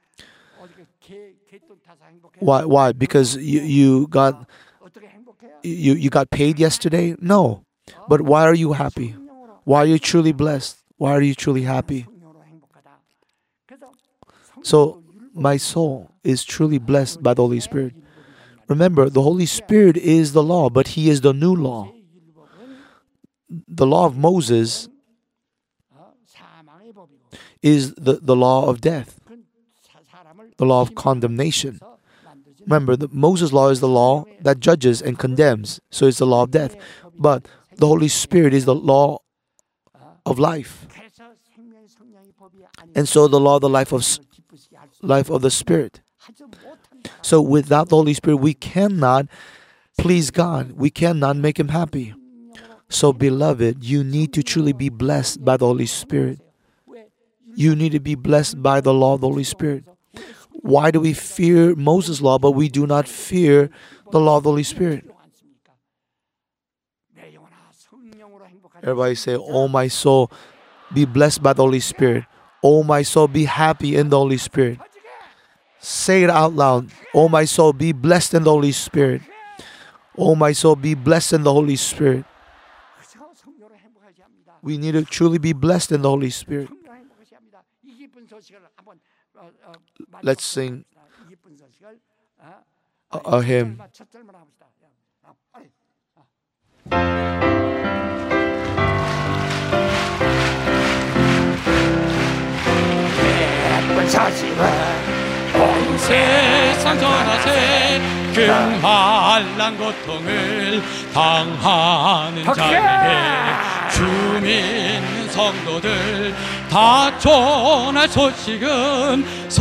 [SPEAKER 2] Why? Why? Because you, you got you, you got paid yesterday? No. But why are you happy? Why are you truly blessed? Why are you truly happy? So my soul is truly blessed by the Holy Spirit. Remember, the Holy Spirit is the law, but He is the new law. The law of Moses is the, the law of death, the law of condemnation. Remember, the Moses' law is the law that judges and condemns, so it's the law of death. But the Holy Spirit is the law of life. And so the law of the life of, life of the Spirit. So without the Holy Spirit, we cannot please God. We cannot make Him happy. So beloved, you need to truly be blessed by the Holy Spirit. You need to be blessed by the law of the Holy Spirit. Why do we fear Moses' law, but we do not fear the law of the Holy Spirit?
[SPEAKER 3] 성령으로 행복하자.
[SPEAKER 2] Everybody say, "Oh my soul, be blessed by the Holy Spirit. Oh my soul, be happy in the Holy Spirit." Say it out loud. "Oh my soul, be blessed in the Holy Spirit. Oh my soul, be blessed in the Holy Spirit."
[SPEAKER 3] 그저 성령으로 행복하지 합니다.
[SPEAKER 2] We need to truly be blessed in the Holy Spirit.
[SPEAKER 3] 성령으로 행복하지 합니다. 이 기쁜 소식을 한번 어, 어,
[SPEAKER 2] Let's sing
[SPEAKER 3] 이 기쁜 소식을 어,
[SPEAKER 2] a, a hymn.
[SPEAKER 3] 첫 절만 합시다. 야, 아, 빨리. 예쁜 소식을
[SPEAKER 4] 온 세상 전하세 그 말란 고통을 당하는 자에게 주민 성도들 다 전할 소식은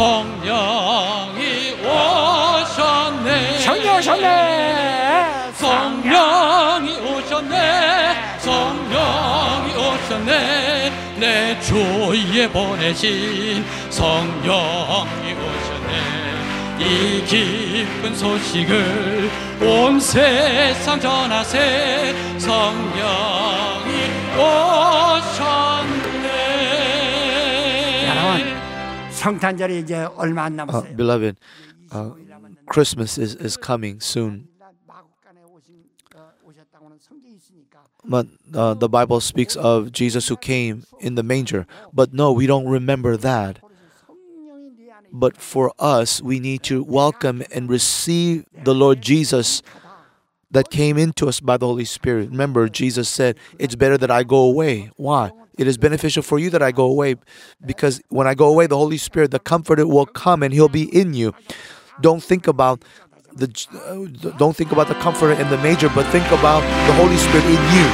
[SPEAKER 4] 성령이 오셨네.
[SPEAKER 3] 성령 오셨네.
[SPEAKER 4] 성령이 오셨네. 성령이 오셨네. 내 주위에 보내신 성령이 오셨네. 이 기쁜 소식을 온 세상 전하세 성령이 오셨네.
[SPEAKER 3] 여러분 성탄절이 이제 얼마 안
[SPEAKER 2] Uh,
[SPEAKER 3] 남았어요.
[SPEAKER 2] beloved, uh, Christmas is, is coming soon.
[SPEAKER 3] 마국간에 오신 어, 오셨다고는 성경이 있으니까.
[SPEAKER 2] But uh, the Bible speaks of Jesus who came in the manger. But no, we don't remember that.
[SPEAKER 3] 성령이 네 안에
[SPEAKER 2] But for us, we need to welcome and receive the Lord Jesus that came into us by the Holy Spirit. Remember, Jesus said, "It's better that I go away." Why? It is beneficial for you that I go away, because when I go away, the Holy Spirit, the Comforter, will come and He'll be in you. Don't think about the uh, don't think about the Comforter in the manger, but think about the Holy Spirit in you.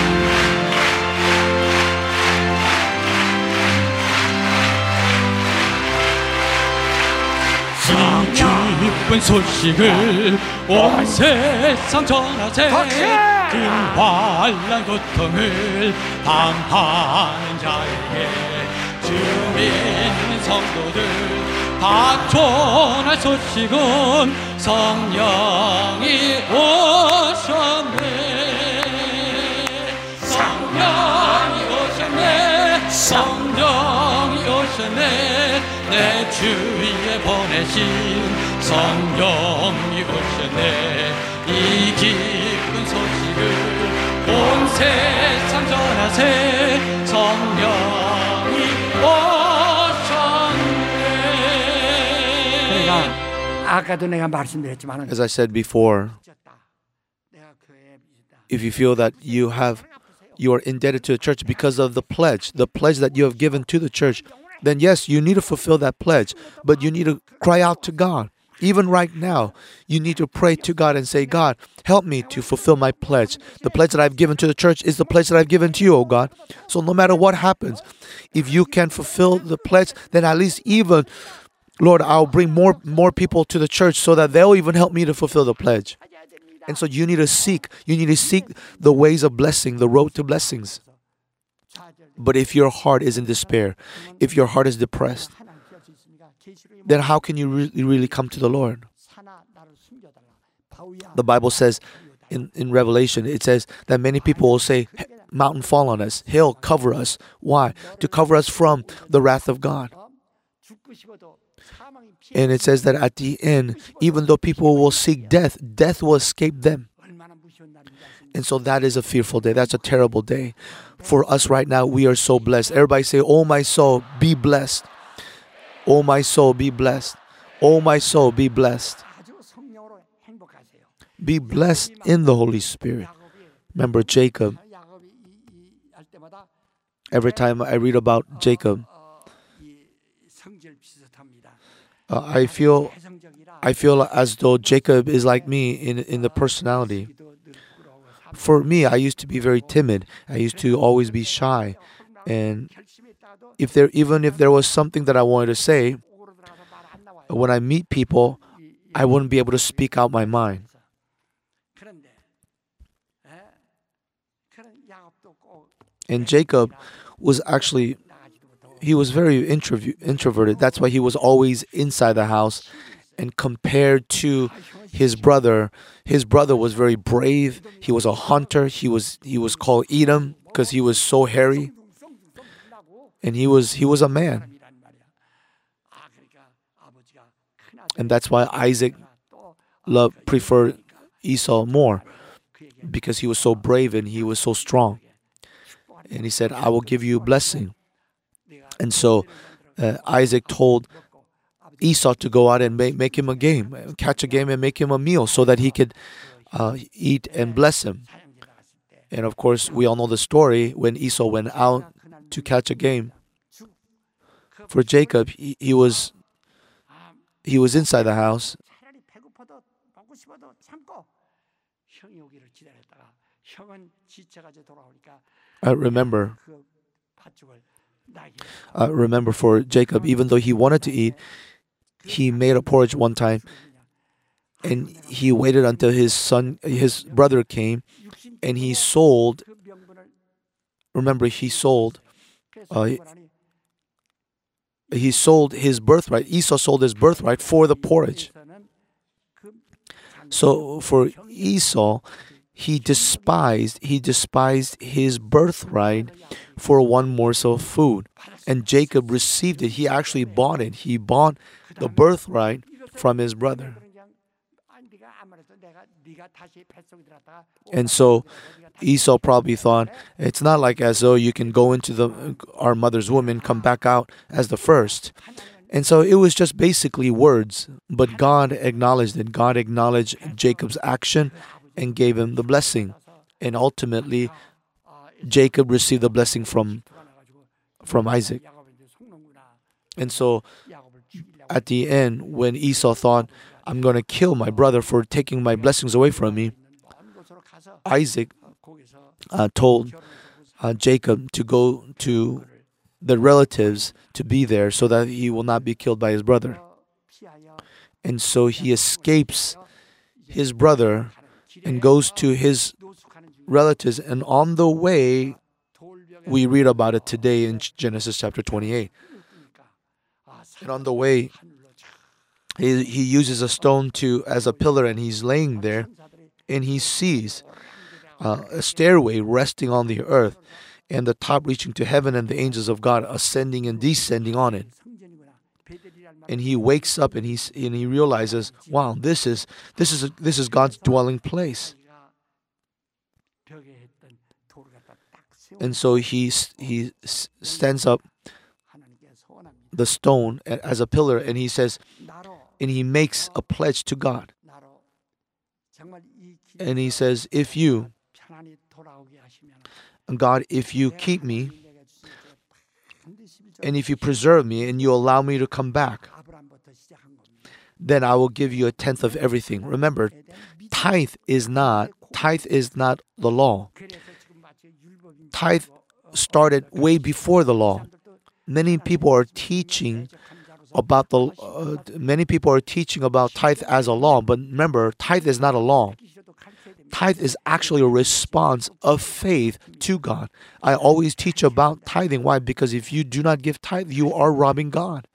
[SPEAKER 4] 이 기쁜 소식을 온 세상 전하세 그 환난 고통을 당하는 자에게 주민 성도들 다 전할 소식은 성령이 오셨네. 성령이 오셨네. 성령이 오셨네. 내 주위에 보내신 성령이 오셨네. 이 기쁜 소식을 온 세상 전하세 성령이 오셨네.
[SPEAKER 3] 그러니까 아까도 내가 말씀드렸지만
[SPEAKER 2] As I said before,
[SPEAKER 3] 내가 교회에 있다.
[SPEAKER 2] if you feel that you have you are indebted to the church because of the pledge, the pledge that you have given to the church, then yes, you need to fulfill that pledge. But you need to cry out to God. Even right now, you need to pray to God and say, "God, help me to fulfill my pledge. The pledge that I've given to the church is the pledge that I've given to you, oh God." So no matter what happens, if you can fulfill the pledge, then at least even, Lord, I'll bring more more people to the church so that they'll even help me to fulfill the pledge. And so you need to seek, you need to seek the ways of blessing, the road to blessings. But if your heart is in despair, if your heart is depressed, then how can you really, really come to the Lord? The Bible says in, in Revelation, it says that many people will say, "Mountain fall on us, hill cover us." Why? To cover us from the wrath of God. And it says that at the end, even though people will seek death, death will escape them. And so that is a fearful day. That's a terrible day. For us right now, we are so blessed. Everybody say, "Oh my soul, be blessed. Oh my soul, be blessed. Oh my soul, be blessed." Be blessed in the Holy Spirit. Remember Jacob. Every time I read about Jacob, uh, I feel I feel as though Jacob is like me in in the personality. For me, I used to be very timid. I used to always be shy, and if there even if there was something that I wanted to say, when I meet people, I wouldn't be able to speak out my mind. And Jacob was actually, he was very introver- introverted. That's why he was always inside the house. And compared to his brother, his brother was very brave. He was a hunter. He was he was called Edom because he was so hairy, and he was he was a man. And that's why Isaac loved preferred Esau more, because he was so brave and he was so strong. And he said, I will give you a blessing. And so uh, Isaac told Esau to go out and make, make him a game, catch a game and make him a meal so that he could uh, eat and bless him. And of course, we all know the story when Esau went out to catch a game. For Jacob, he, he was he was inside the house.
[SPEAKER 3] 차라리 배고파도 먹고 싶어도 참고 형이 오기를 기다렸다가 형은 지쳐가지고 돌아오니까
[SPEAKER 2] I remember,
[SPEAKER 3] 그 팥죽을 나에게
[SPEAKER 2] I remember for Jacob, even though he wanted to eat, he made a porridge one time, and he waited until his son, his brother came, and he sold.
[SPEAKER 3] 그 명분을
[SPEAKER 2] Remember, he sold.
[SPEAKER 3] 그래서
[SPEAKER 2] 어,
[SPEAKER 3] 그거라니
[SPEAKER 2] He sold his birthright. Esau sold his birthright for the porridge.
[SPEAKER 3] 에서는 그
[SPEAKER 2] So for Esau, he despised he despised his birthright for one morsel of food. And Jacob received it. He actually bought it. He bought the birthright from his brother.
[SPEAKER 3] 그냥 아니 네가 아무래도 내가 네가 다시 뱃속에 들어갔다가
[SPEAKER 2] And so Esau probably thought, it's not like as though you can go into the our mother's womb and come back out as the first. And so it was just basically words, but God acknowledged it. God acknowledged Jacob's action and gave him the blessing. And ultimately, Jacob received the blessing from, from Isaac.
[SPEAKER 3] 야곱한테 속는구나.
[SPEAKER 2] And so
[SPEAKER 3] 야곱을 죽이려고
[SPEAKER 2] at the end, when Esau thought, I'm going to kill my brother for taking my blessings away from me,
[SPEAKER 3] 먼 곳으로 가서
[SPEAKER 2] Isaac
[SPEAKER 3] 거기서
[SPEAKER 2] uh, told uh, Jacob to go to the relatives to be there so that he will not be killed by his brother.
[SPEAKER 3] 피하여
[SPEAKER 2] And so he escapes his brother and goes to his
[SPEAKER 3] 노숙하는 중
[SPEAKER 2] relatives. And on the way,
[SPEAKER 3] 돌벽에
[SPEAKER 2] we read about it today in Genesis chapter twenty-eight.
[SPEAKER 3] 끄니까 아
[SPEAKER 2] And on the way,
[SPEAKER 3] 하늘로 쫙
[SPEAKER 2] he, he uses a stone to as a pillar, and he's laying there,
[SPEAKER 3] 천사들이
[SPEAKER 2] and he sees uh, a stairway resting on the earth, and the top reaching to heaven, and the angels of God ascending and descending on it.
[SPEAKER 3] 성전이구나. 베델이란 말
[SPEAKER 2] And he wakes up and he and he realizes, wow, this is this is this is God's dwelling place.
[SPEAKER 3] 자기가 벽에 했던 돌을 갖다 딱 세워
[SPEAKER 2] And so he s- he s- stands up
[SPEAKER 3] 하나님께 소원합니다.
[SPEAKER 2] the stone a- as a pillar, and he says,
[SPEAKER 3] 나로
[SPEAKER 2] and he makes a pledge to God,
[SPEAKER 3] 나로 정말 이
[SPEAKER 2] and he
[SPEAKER 3] 길에서
[SPEAKER 2] says, if you,
[SPEAKER 3] 편안히 돌아오게 하시면
[SPEAKER 2] God, if you keep me,
[SPEAKER 3] 내가 주신 그 반드시 십일 절
[SPEAKER 2] and if you preserve me, and you allow me to come back,
[SPEAKER 3] 아브라함부터 시작한 겁니다.
[SPEAKER 2] then I will give you a tenth of everything. Remember,
[SPEAKER 3] 에덴 미친
[SPEAKER 2] tithe is not tithe is not the law.
[SPEAKER 3] 그래서 지금 마치 율법인
[SPEAKER 2] Tithe started way before the law. Many people are teaching about the uh, many people are teaching about tithe as a law, but remember, tithe is not a law. Tithe is actually a response of faith to God. I always teach about tithing. Why? Because if you do not give tithe, you are robbing God.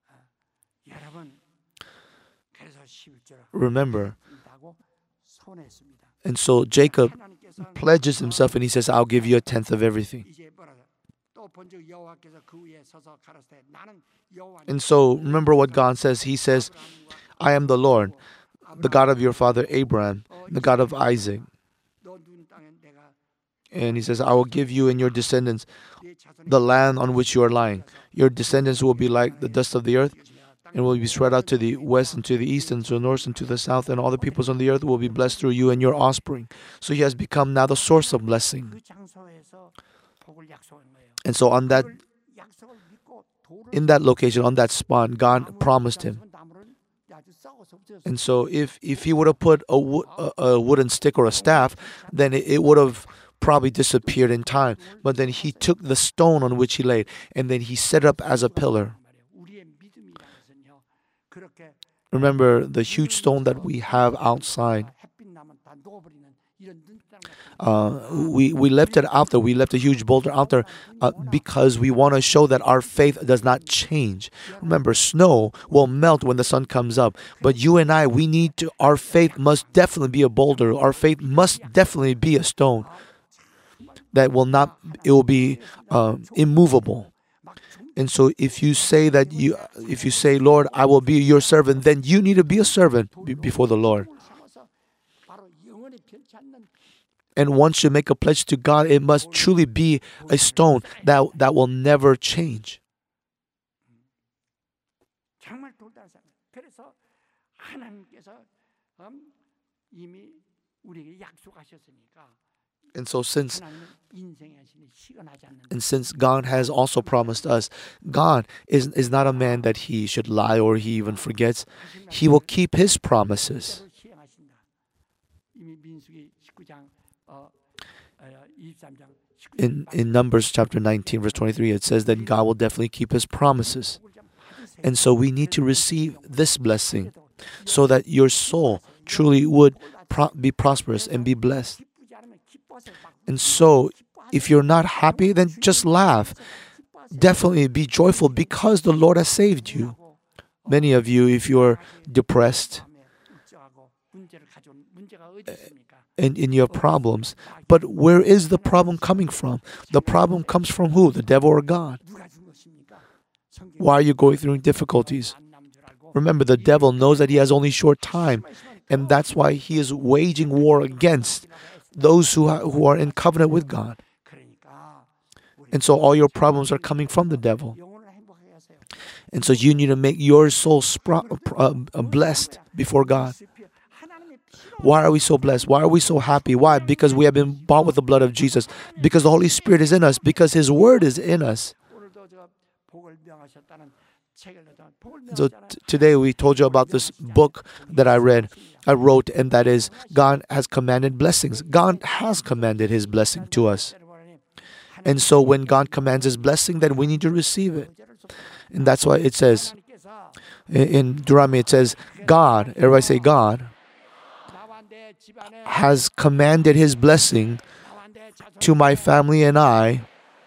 [SPEAKER 3] 여러분 그래서 십일 절
[SPEAKER 2] Remember.
[SPEAKER 3] 준다고 손했습니다.
[SPEAKER 2] And so Jacob
[SPEAKER 3] 하나님께서
[SPEAKER 2] pledges himself and he says, I'll give you a tenth of everything.
[SPEAKER 3] 이제 뭐라 또 본즉 여호와께서 그 위에 서서 가라사대 나는 여호와니
[SPEAKER 2] And so remember what God says. He says, I am the Lord, the God of your father Abraham, the God of Isaac.
[SPEAKER 3] 너눈 땅에 내가
[SPEAKER 2] And he says, I will give you and your descendants
[SPEAKER 3] 네 자손이
[SPEAKER 2] the land on which you are lying. Your descendants will be like the dust of the earth, and will be spread out to the west and to the east and to the north and to the south, and all the peoples on the earth will be blessed through you and your offspring. So he has become now the source of blessing.
[SPEAKER 3] 그 장소에서 복을 약속한 거예요.
[SPEAKER 2] And so on that,
[SPEAKER 3] 그걸 약속을 믿고 돌을
[SPEAKER 2] in that location, on that spot, God promised him.
[SPEAKER 3] 나무를 아주 썩어서 없어졌어요.
[SPEAKER 2] And so if if he would have put a, wo- a, a wooden stick or a staff, then it, it would have probably disappeared in time. But then he took the stone on which he laid, and then he set it up as a pillar.
[SPEAKER 3] 우리의 믿음이라는 것은요. 그렇게
[SPEAKER 2] Remember the huge stone that we have outside.
[SPEAKER 3] 햇빛 나면 다 녹아버리는
[SPEAKER 2] Uh, we, we left it out there. We left a huge boulder out there uh, because we want to show that our faith does not change. Remember, snow will melt when the sun comes up. But you and I, we need to, our faith must definitely be a boulder. Our faith must definitely be a stone that will not, it will be uh, immovable. And so if you say that you, if you say, Lord, I will be your servant, then you need to be a servant be- before the Lord. And once you make a pledge to God, it must truly be a stone that, that will never change.
[SPEAKER 3] 정말 돌다는 사람. 그래서 하나님께서 음, 이미 우리에게 약속하셨으니까
[SPEAKER 2] And so since
[SPEAKER 3] 하나님은 인생의 신이 시간하지 않는다.
[SPEAKER 2] and since God has also promised us, God is, is not a man that he should lie or he even forgets. He will keep his promises.
[SPEAKER 3] 실제로 시행하신다. 이미 민수기 십구 장 어, 어, 이십삼 장
[SPEAKER 2] In, in Numbers chapter nineteen, verse twenty-three, it says that God will definitely keep his promises. And so we need to receive this blessing so that your soul truly would pro- be prosperous and be blessed.
[SPEAKER 3] 기쁘지 않으면 기뻐서 막
[SPEAKER 2] And so if you're not happy, then just laugh. Definitely be joyful because the Lord has saved you. Many of you, if you're depressed
[SPEAKER 3] 걱정하고 문제를 가져온 문제가 어디 있습니까?
[SPEAKER 2] and in your problems, but where is the problem coming from? The problem comes from who? The devil or God?
[SPEAKER 3] 누가 준 것입니까? 성경
[SPEAKER 2] Why are you going through difficulties?
[SPEAKER 3] 만남 줄 알고
[SPEAKER 2] Remember, the devil knows that he has only short time, and that's why he is waging war against those who, ha- who are in covenant with God.
[SPEAKER 3] 그러니까 우리
[SPEAKER 2] And so all your problems are coming from the devil.
[SPEAKER 3] 영혼을 행복하게 하세요.
[SPEAKER 2] And so you need to make your soul spro- uh, uh, blessed before God.
[SPEAKER 3] 하나님의 피로
[SPEAKER 2] Why are we so blessed? Why are we so happy? Why? Because we have been bought with the blood of Jesus. Because the Holy Spirit is in us. Because His Word is in us.
[SPEAKER 3] 오늘도 저 복을 명하셨다는 책을 내서 복을
[SPEAKER 2] So
[SPEAKER 3] 명하잖아요.
[SPEAKER 2] t- today we told you about this book that I read, I wrote, and that is God has commanded blessings. God has commanded His blessing to us. And so when God commands His blessing, then we need to receive it. And that's why it says,
[SPEAKER 3] 하나님께서
[SPEAKER 2] in in Deuteronomy, it says, God, everybody say God,
[SPEAKER 3] 나와 내 집안에
[SPEAKER 2] has commanded His blessing
[SPEAKER 3] 나와 내 자손에
[SPEAKER 2] to my family and I.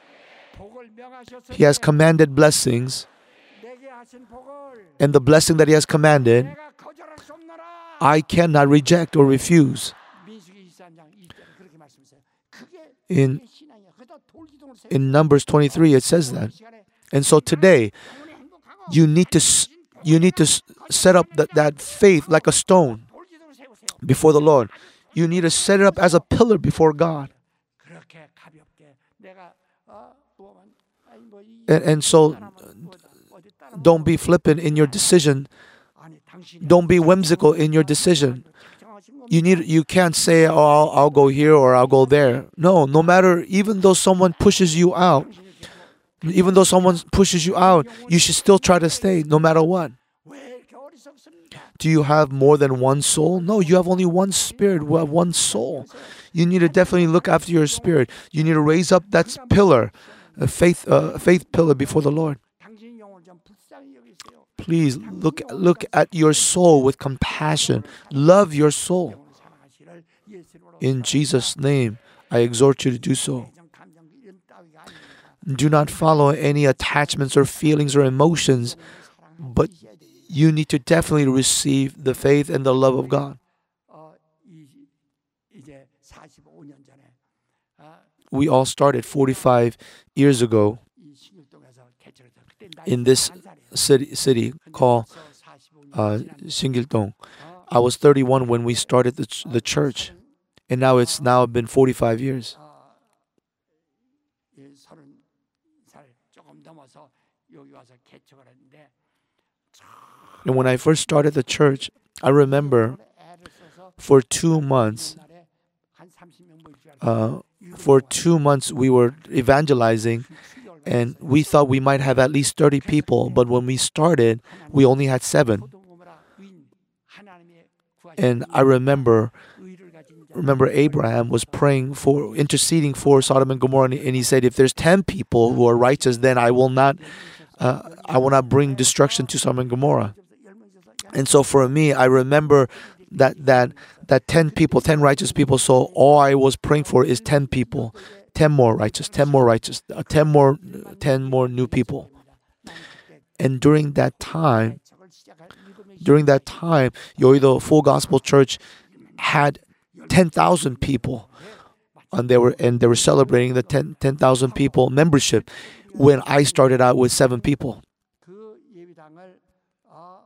[SPEAKER 3] 복을 명하셨으니
[SPEAKER 2] He has commanded blessings,
[SPEAKER 3] 내게 하신 복을
[SPEAKER 2] and the blessing that He has commanded,
[SPEAKER 3] 내가 거절할 수 없노라.
[SPEAKER 2] I cannot reject or refuse.
[SPEAKER 3] 민수기 이십삼 장 이 절에 그렇게 말씀하세요. 그게
[SPEAKER 2] In
[SPEAKER 3] 내 신앙이야. 그래서 돌기둥을 세우고
[SPEAKER 2] in Numbers twenty-three, it says that.
[SPEAKER 3] 이 시간에
[SPEAKER 2] And so today,
[SPEAKER 3] 영혼이 행복하고
[SPEAKER 2] you need to s- you need to s- set up that, that faith like a stone
[SPEAKER 3] 돌기둥을 세우세요.
[SPEAKER 2] before the Lord. You need to set it up as a pillar before God.
[SPEAKER 3] 그렇게 가볍게 내가 어 뭐만 아니 뭐이
[SPEAKER 2] And, and so
[SPEAKER 3] 어디 따라
[SPEAKER 2] don't be flippant in your decision.
[SPEAKER 3] 아니 당신이
[SPEAKER 2] Don't be whimsical in your decision. You need you can't say, "Oh, I'll, I'll go here or I'll go there." No, no matter, even though someone pushes you out, even though someone pushes you out, you should still try to stay no matter what.
[SPEAKER 3] 왜 이렇게 어리석습니까?
[SPEAKER 2] Do you have more than one soul? No, you have only one spirit, we have one soul. You need to definitely look after your spirit. You need to raise up that pillar, a faith, uh, faith pillar before the Lord.
[SPEAKER 3] 당신 영혼을 좀 불쌍히 여기세요.
[SPEAKER 2] Please look look at your soul with compassion. Love your soul.
[SPEAKER 3] 영혼을 사랑하시를 예수 이름으로
[SPEAKER 2] In Jesus' name, I exhort you to do so.
[SPEAKER 3] 애정, 감정 이런 따위가 아닙니다.
[SPEAKER 2] Do not follow any attachments or feelings or emotions, but you need to definitely receive the faith and the love of God.
[SPEAKER 3] 어, 이, 이제 사십오 년 전에 아,
[SPEAKER 2] We all started forty-five years ago
[SPEAKER 3] 이 신길동에서 개척했어요. 그때 나이
[SPEAKER 2] in this
[SPEAKER 3] 한 살이에요.
[SPEAKER 2] city, city called
[SPEAKER 3] 벌써 사십오 년
[SPEAKER 2] uh,
[SPEAKER 3] 지났는데,
[SPEAKER 2] Singiltong.
[SPEAKER 3] 어,
[SPEAKER 2] I was thirty-one when we started the, ch- the church, and now it's now been forty-five years.
[SPEAKER 3] 어, 이 서른 살 조금 넘어서 여기 와서 개척을 했는데
[SPEAKER 2] And when I first started the church, I remember
[SPEAKER 3] 애를 써서
[SPEAKER 2] for two months,
[SPEAKER 3] 날에 한 삼십 명 모일 줄 알고
[SPEAKER 2] uh, for two months we were evangelizing, and we thought we might have at least thirty people, but when we started, we only had seven. And I remember remember Abraham was praying for, interceding for Sodom and Gomorrah, and he- and he said, if there's ten people who are righteous, then I will not, uh, I will not bring destruction to Sodom and Gomorrah. And so for me, I remember that that that ten people, ten righteous people. So all I was praying for is ten people, ten more righteous, ten more righteous, uh, ten more, ten more new people. And during that time, during that time, Yoido Full Gospel Church had ten thousand people, and they were and they were celebrating the ten thousand people membership when I started out with seven people.
[SPEAKER 3] 그 예배당을 어,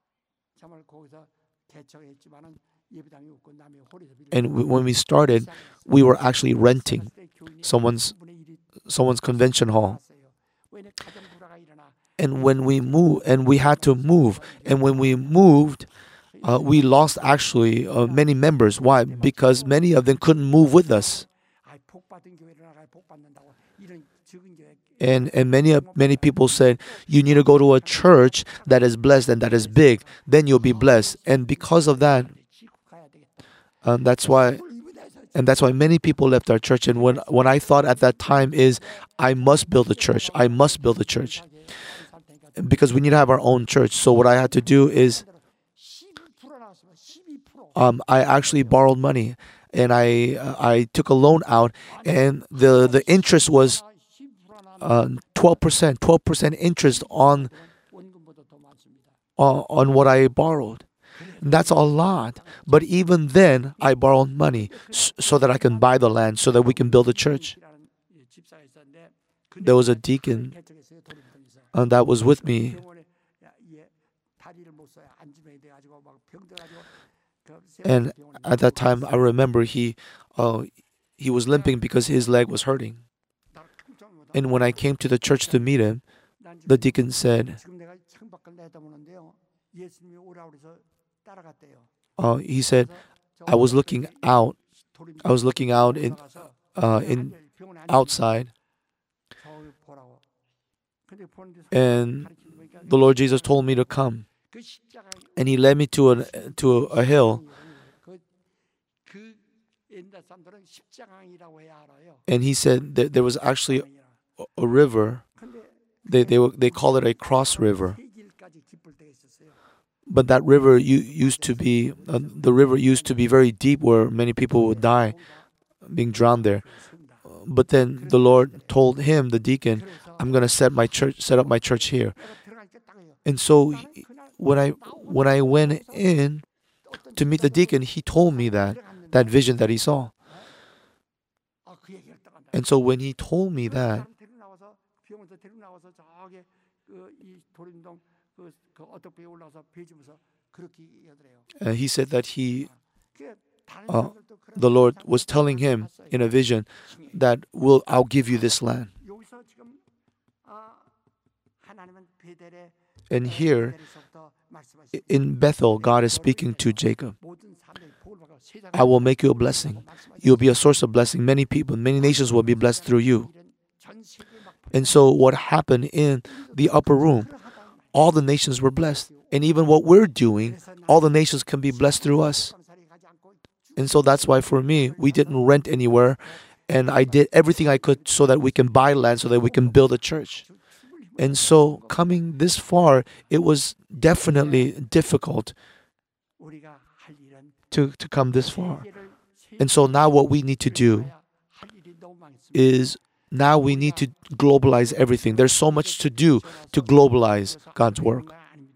[SPEAKER 3] 정말 거기서 개척했지만은 예배당이 없고 남의 홀에서 빌려.
[SPEAKER 2] And w- when we started, we were actually renting someone's someone's convention hall.
[SPEAKER 3] 왜냐 가정 불화가 일어나.
[SPEAKER 2] And when we moved, and we had to move, and when we moved, uh, we lost actually uh, many members. Why? Because many of them couldn't move with us.
[SPEAKER 3] 아, 복 받은 교회를 나가 복 받는다고 이런 적은 교회.
[SPEAKER 2] And and many of- many people said, you need to go to a church that is blessed and that is big, then you'll be blessed. And because of that,
[SPEAKER 3] 지고 가야 되겠다.
[SPEAKER 2] um, that's why, and that's why many people left our church. And when when I thought at that time is, I must build a church. I must build a church because we need to have our own church. So what I had to do is,
[SPEAKER 3] 십이 퍼센트 나왔으면 십이 퍼센트.
[SPEAKER 2] um, I actually borrowed money, and I uh, I took a loan out, and the the interest was
[SPEAKER 3] 십이 퍼센트 나왔으면
[SPEAKER 2] uh, twelve percent, twelve percent interest on
[SPEAKER 3] 원금보다 더 많습니다.
[SPEAKER 2] uh, on what I borrowed. That's a lot. But even then, I borrowed money s- so that I can buy the land, so that we can build a church.
[SPEAKER 3] 라는 집사가 있었는데
[SPEAKER 2] There was a deacon
[SPEAKER 3] 개척했어요. 도림동에서.
[SPEAKER 2] uh, that was with me,
[SPEAKER 3] 병원에 야, 얘 다리를 못 써요. 앉으면 돼 가지고 막 병들어가지고 그
[SPEAKER 2] and
[SPEAKER 3] 병원에
[SPEAKER 2] at that time, I remember he uh, he was limping because his leg was hurting.
[SPEAKER 3] 나를 깜짝 놀라.
[SPEAKER 2] And when I came to the church to meet him,
[SPEAKER 3] 난 지금
[SPEAKER 2] the deacon said,
[SPEAKER 3] 지금 내가 창밖을 내다보는데요. 예수님이 오라 그래서 따라갔대요.
[SPEAKER 2] uh, he said,
[SPEAKER 3] 저
[SPEAKER 2] I was looking out,
[SPEAKER 3] 도림동
[SPEAKER 2] I was looking out in
[SPEAKER 3] 나가서
[SPEAKER 2] uh, in
[SPEAKER 3] 병원에 앉아
[SPEAKER 2] outside,
[SPEAKER 3] 저기 보라고. 근데 보는데
[SPEAKER 2] and
[SPEAKER 3] 가르치는 거니까
[SPEAKER 2] the Lord Jesus told me to come,
[SPEAKER 3] 그 십자가
[SPEAKER 2] and he led me to an to a, a hill,
[SPEAKER 3] 그, 그 옛날 사람들은 십자강이라고 해야 알아요.
[SPEAKER 2] and he said that there was actually a, a river.
[SPEAKER 3] 근데
[SPEAKER 2] They they were- they call it a cross river,
[SPEAKER 3] 세길까지 깊을 때가 있었어요.
[SPEAKER 2] but that river you, used to be uh, the river used to be very deep, where many people would die being drowned there. But then the Lord told him, the deacon, I'm gonna set my church, set up my church here.
[SPEAKER 3] 내가 들어가니까 딱 해요.
[SPEAKER 2] And so he-
[SPEAKER 3] 그날
[SPEAKER 2] when I when I went in to meet the deacon, he told me that that vision that he saw.
[SPEAKER 3] 아, 그 얘기를 딱 한다.
[SPEAKER 2] And so when he told me that,
[SPEAKER 3] 사람 데리고 나와서 병원에서 데리고 나와서 저기 그이 도림동 그, 그 어떻게 올라와서 배지면서 그렇게 얘기하더래요.
[SPEAKER 2] uh, he said that he
[SPEAKER 3] 그 다른
[SPEAKER 2] 어,
[SPEAKER 3] 사람들도 그런
[SPEAKER 2] the Lord
[SPEAKER 3] 상상을
[SPEAKER 2] was telling him
[SPEAKER 3] 봤어요.
[SPEAKER 2] in a vision that will I'll give you this land.
[SPEAKER 3] 여기서 지금 아, 하나님은 베델에
[SPEAKER 2] And here
[SPEAKER 3] 베델에서부터 말씀하시고
[SPEAKER 2] in Bethel, God is speaking to Jacob.
[SPEAKER 3] 모든 사람들이 복을 받고 세상에
[SPEAKER 2] I will make you a blessing. You'll be a source of blessing. Many people, many nations will be blessed through you.
[SPEAKER 3] 이런 전 세계 막
[SPEAKER 2] And so what happened in the upper room, all the nations were blessed. And even what we're doing, all the nations can be blessed through us.
[SPEAKER 3] 감사리 가지 않고
[SPEAKER 2] And so that's why for me, we didn't rent anywhere. And I did everything I could so that we can buy land, so that we can build a church. And so coming this far, it was definitely difficult
[SPEAKER 3] 우리가 할 일은
[SPEAKER 2] to, to come this far.
[SPEAKER 3] 세계를
[SPEAKER 2] And so now what we need to do
[SPEAKER 3] 할 일이 너무 많습니다.
[SPEAKER 2] is now we need to globalize everything. There's so much to do to globalize God's work.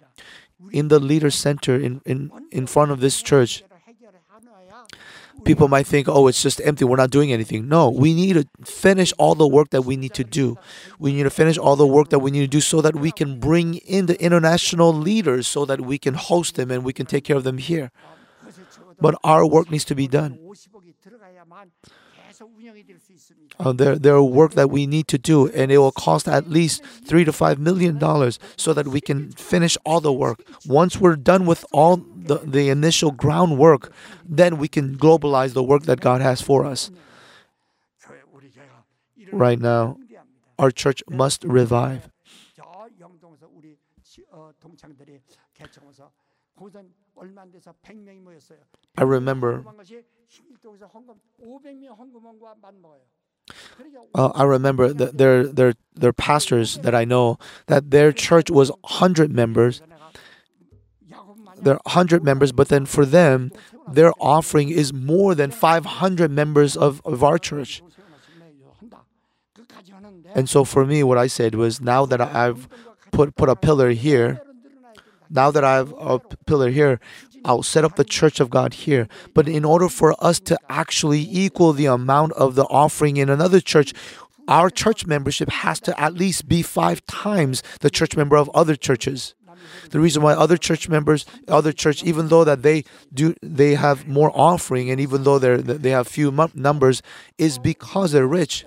[SPEAKER 2] In the leader center in, in, in front of this church, people might think, oh, it's just empty. We're not doing anything. No, we need to finish all the work that we need to do. We need to finish all the work that we need to do so that we can bring in the international leaders, so that we can host them and we can take care of them here. But our work needs to be done.
[SPEAKER 3] 오십억이 들어가야만 계속 운영이 될 수 있습니다.
[SPEAKER 2] Uh, there, there are work that we need to do, and it will cost at least three to five million dollars, so that we can finish all the work. Once we're done with all the, the initial groundwork, then we can globalize the work that God has for us.
[SPEAKER 3] 교회 우리 교회가 이런
[SPEAKER 2] Right now,
[SPEAKER 3] 경대합니다.
[SPEAKER 2] our church must revive.
[SPEAKER 3] 저 영동에서 우리 시- 어, 동창들이 개척해서 거기서 얼마 안 돼서 백 명이 모였어요.
[SPEAKER 2] I remember,
[SPEAKER 3] 헌금한 것이 십일동에서 헌금 오백 명 헌금한 거와 맞먹어요. 그러니까
[SPEAKER 2] uh, I remember that their their their pastors that I know, that their church was one hundred members,
[SPEAKER 3] 내가 야곱 많이
[SPEAKER 2] there are one hundred members, but then for them, their offering is more than five hundred members of, of our church. And so for me, what I said was, now that I've put, put a pillar here, now that I have a p- pillar here, I'll set up the church of God here. But in order for us to actually equal the amount of the offering in another church, our church membership has to at least be five times the church member of other churches. The reason why other church members, other church, even though that they do, they have more offering, and even though they they have few mu- numbers, is because they're rich.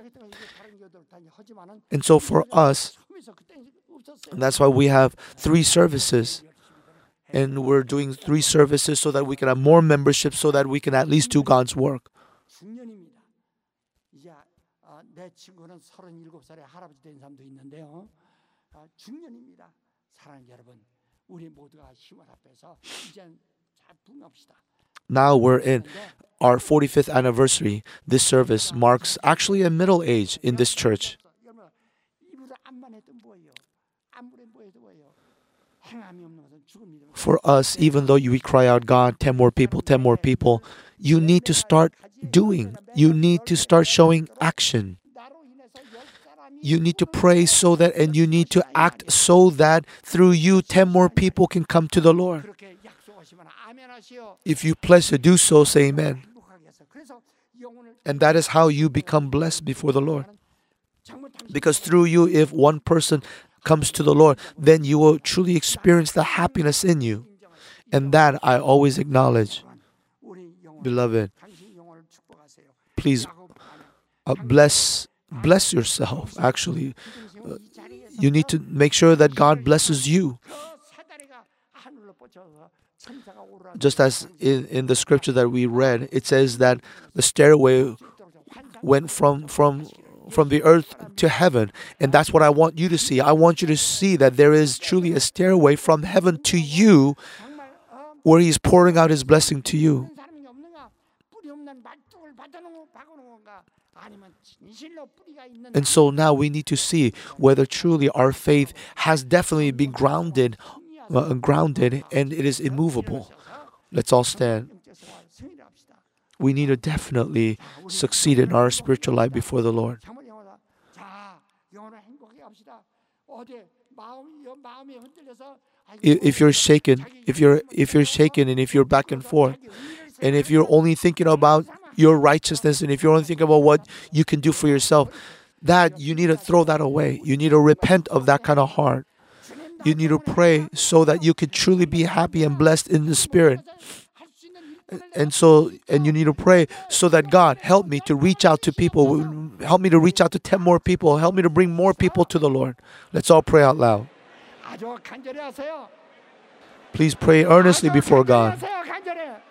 [SPEAKER 2] And so for us, that's why we have three services. And we're doing three services so that we can have more membership, so that we can at least do God's work.
[SPEAKER 3] 중년입니다. 이제 어, 내 친구는 서른일곱 살에 할아버지 된 사람도 있는데요. 어, 중년입니다. 사랑하는 여러분, 우리 모두가 힘을 합해서 이제 잘 부흥합시다.
[SPEAKER 2] Now we're in our forty-fifth anniversary. This service marks actually a middle age in this church.
[SPEAKER 3] 여러분, 이보다 암만 해도 뭐예요? 아무리 뭐해도 뭐예요? 행함이 없는 것은 죽음이다.
[SPEAKER 2] For us, even though we cry out, God, ten more people, ten more people, you need to start doing. You need to start showing action. You need to pray so that, and you need to act so that through you, ten more people can come to the Lord.
[SPEAKER 3] 그렇게 약속하시면 아멘하시오.
[SPEAKER 2] If you pledge to do so, say amen.
[SPEAKER 3] 행복하게 해서. 그래서 영혼을
[SPEAKER 2] And that is how you become blessed before the Lord.
[SPEAKER 3] 정말 당신
[SPEAKER 2] Because through you, if one person comes to the Lord, then you will truly experience the happiness in you. And that I always acknowledge.
[SPEAKER 3] 우리 영혼
[SPEAKER 2] Beloved,
[SPEAKER 3] 당신 영혼을 축복하세요.
[SPEAKER 2] please uh, bless bless yourself. Actually, uh, you need to make sure that God blesses you.
[SPEAKER 3] 그 사다리가 하늘로 뻗쳐서 천사가 오르라.
[SPEAKER 2] Just as in, in the scripture that we read, it says that the stairway went from from from the earth to heaven. And that's what I want you to see. I want you to see that there is truly a stairway from heaven to you,
[SPEAKER 3] 정말 어,
[SPEAKER 2] where He's pouring out His blessing to you.
[SPEAKER 3] 없는 사람이 없는가? 뿌리 없는 말뚝을 받아놓은 박아놓은 건가? 아니면 진실로 뿌리가 있는
[SPEAKER 2] And so now we need to see whether truly our faith has definitely been grounded, uh, grounded, and it is immovable. Let's all stand.
[SPEAKER 3] 영적 생활 승리를 합시다.
[SPEAKER 2] We need to definitely succeed in our spiritual life before the Lord.
[SPEAKER 3] 정말 영원하. 자, 영원하 행복하게 합시다. 어디 마음 여- 마음이 흔들려서 아이고,
[SPEAKER 2] I- If you're shaken, if you're if you're shaken, and if you're back and forth, and if you're only thinking about your righteousness, and if you're only thinking about what you can do for yourself, that you need to throw that away. You need to repent of that kind of heart. You need to pray so that you can truly be happy and blessed in the Spirit.
[SPEAKER 3] 할수 있는 일들을
[SPEAKER 2] And so, and you need to pray so that God, help me to reach out to people. Help me to reach out to ten more people. Help me to bring more people to the Lord. Let's all pray out loud.
[SPEAKER 3] 아주 간절히 하세요.
[SPEAKER 2] Please pray earnestly before God.
[SPEAKER 3] 간절히 하세요. 간절히.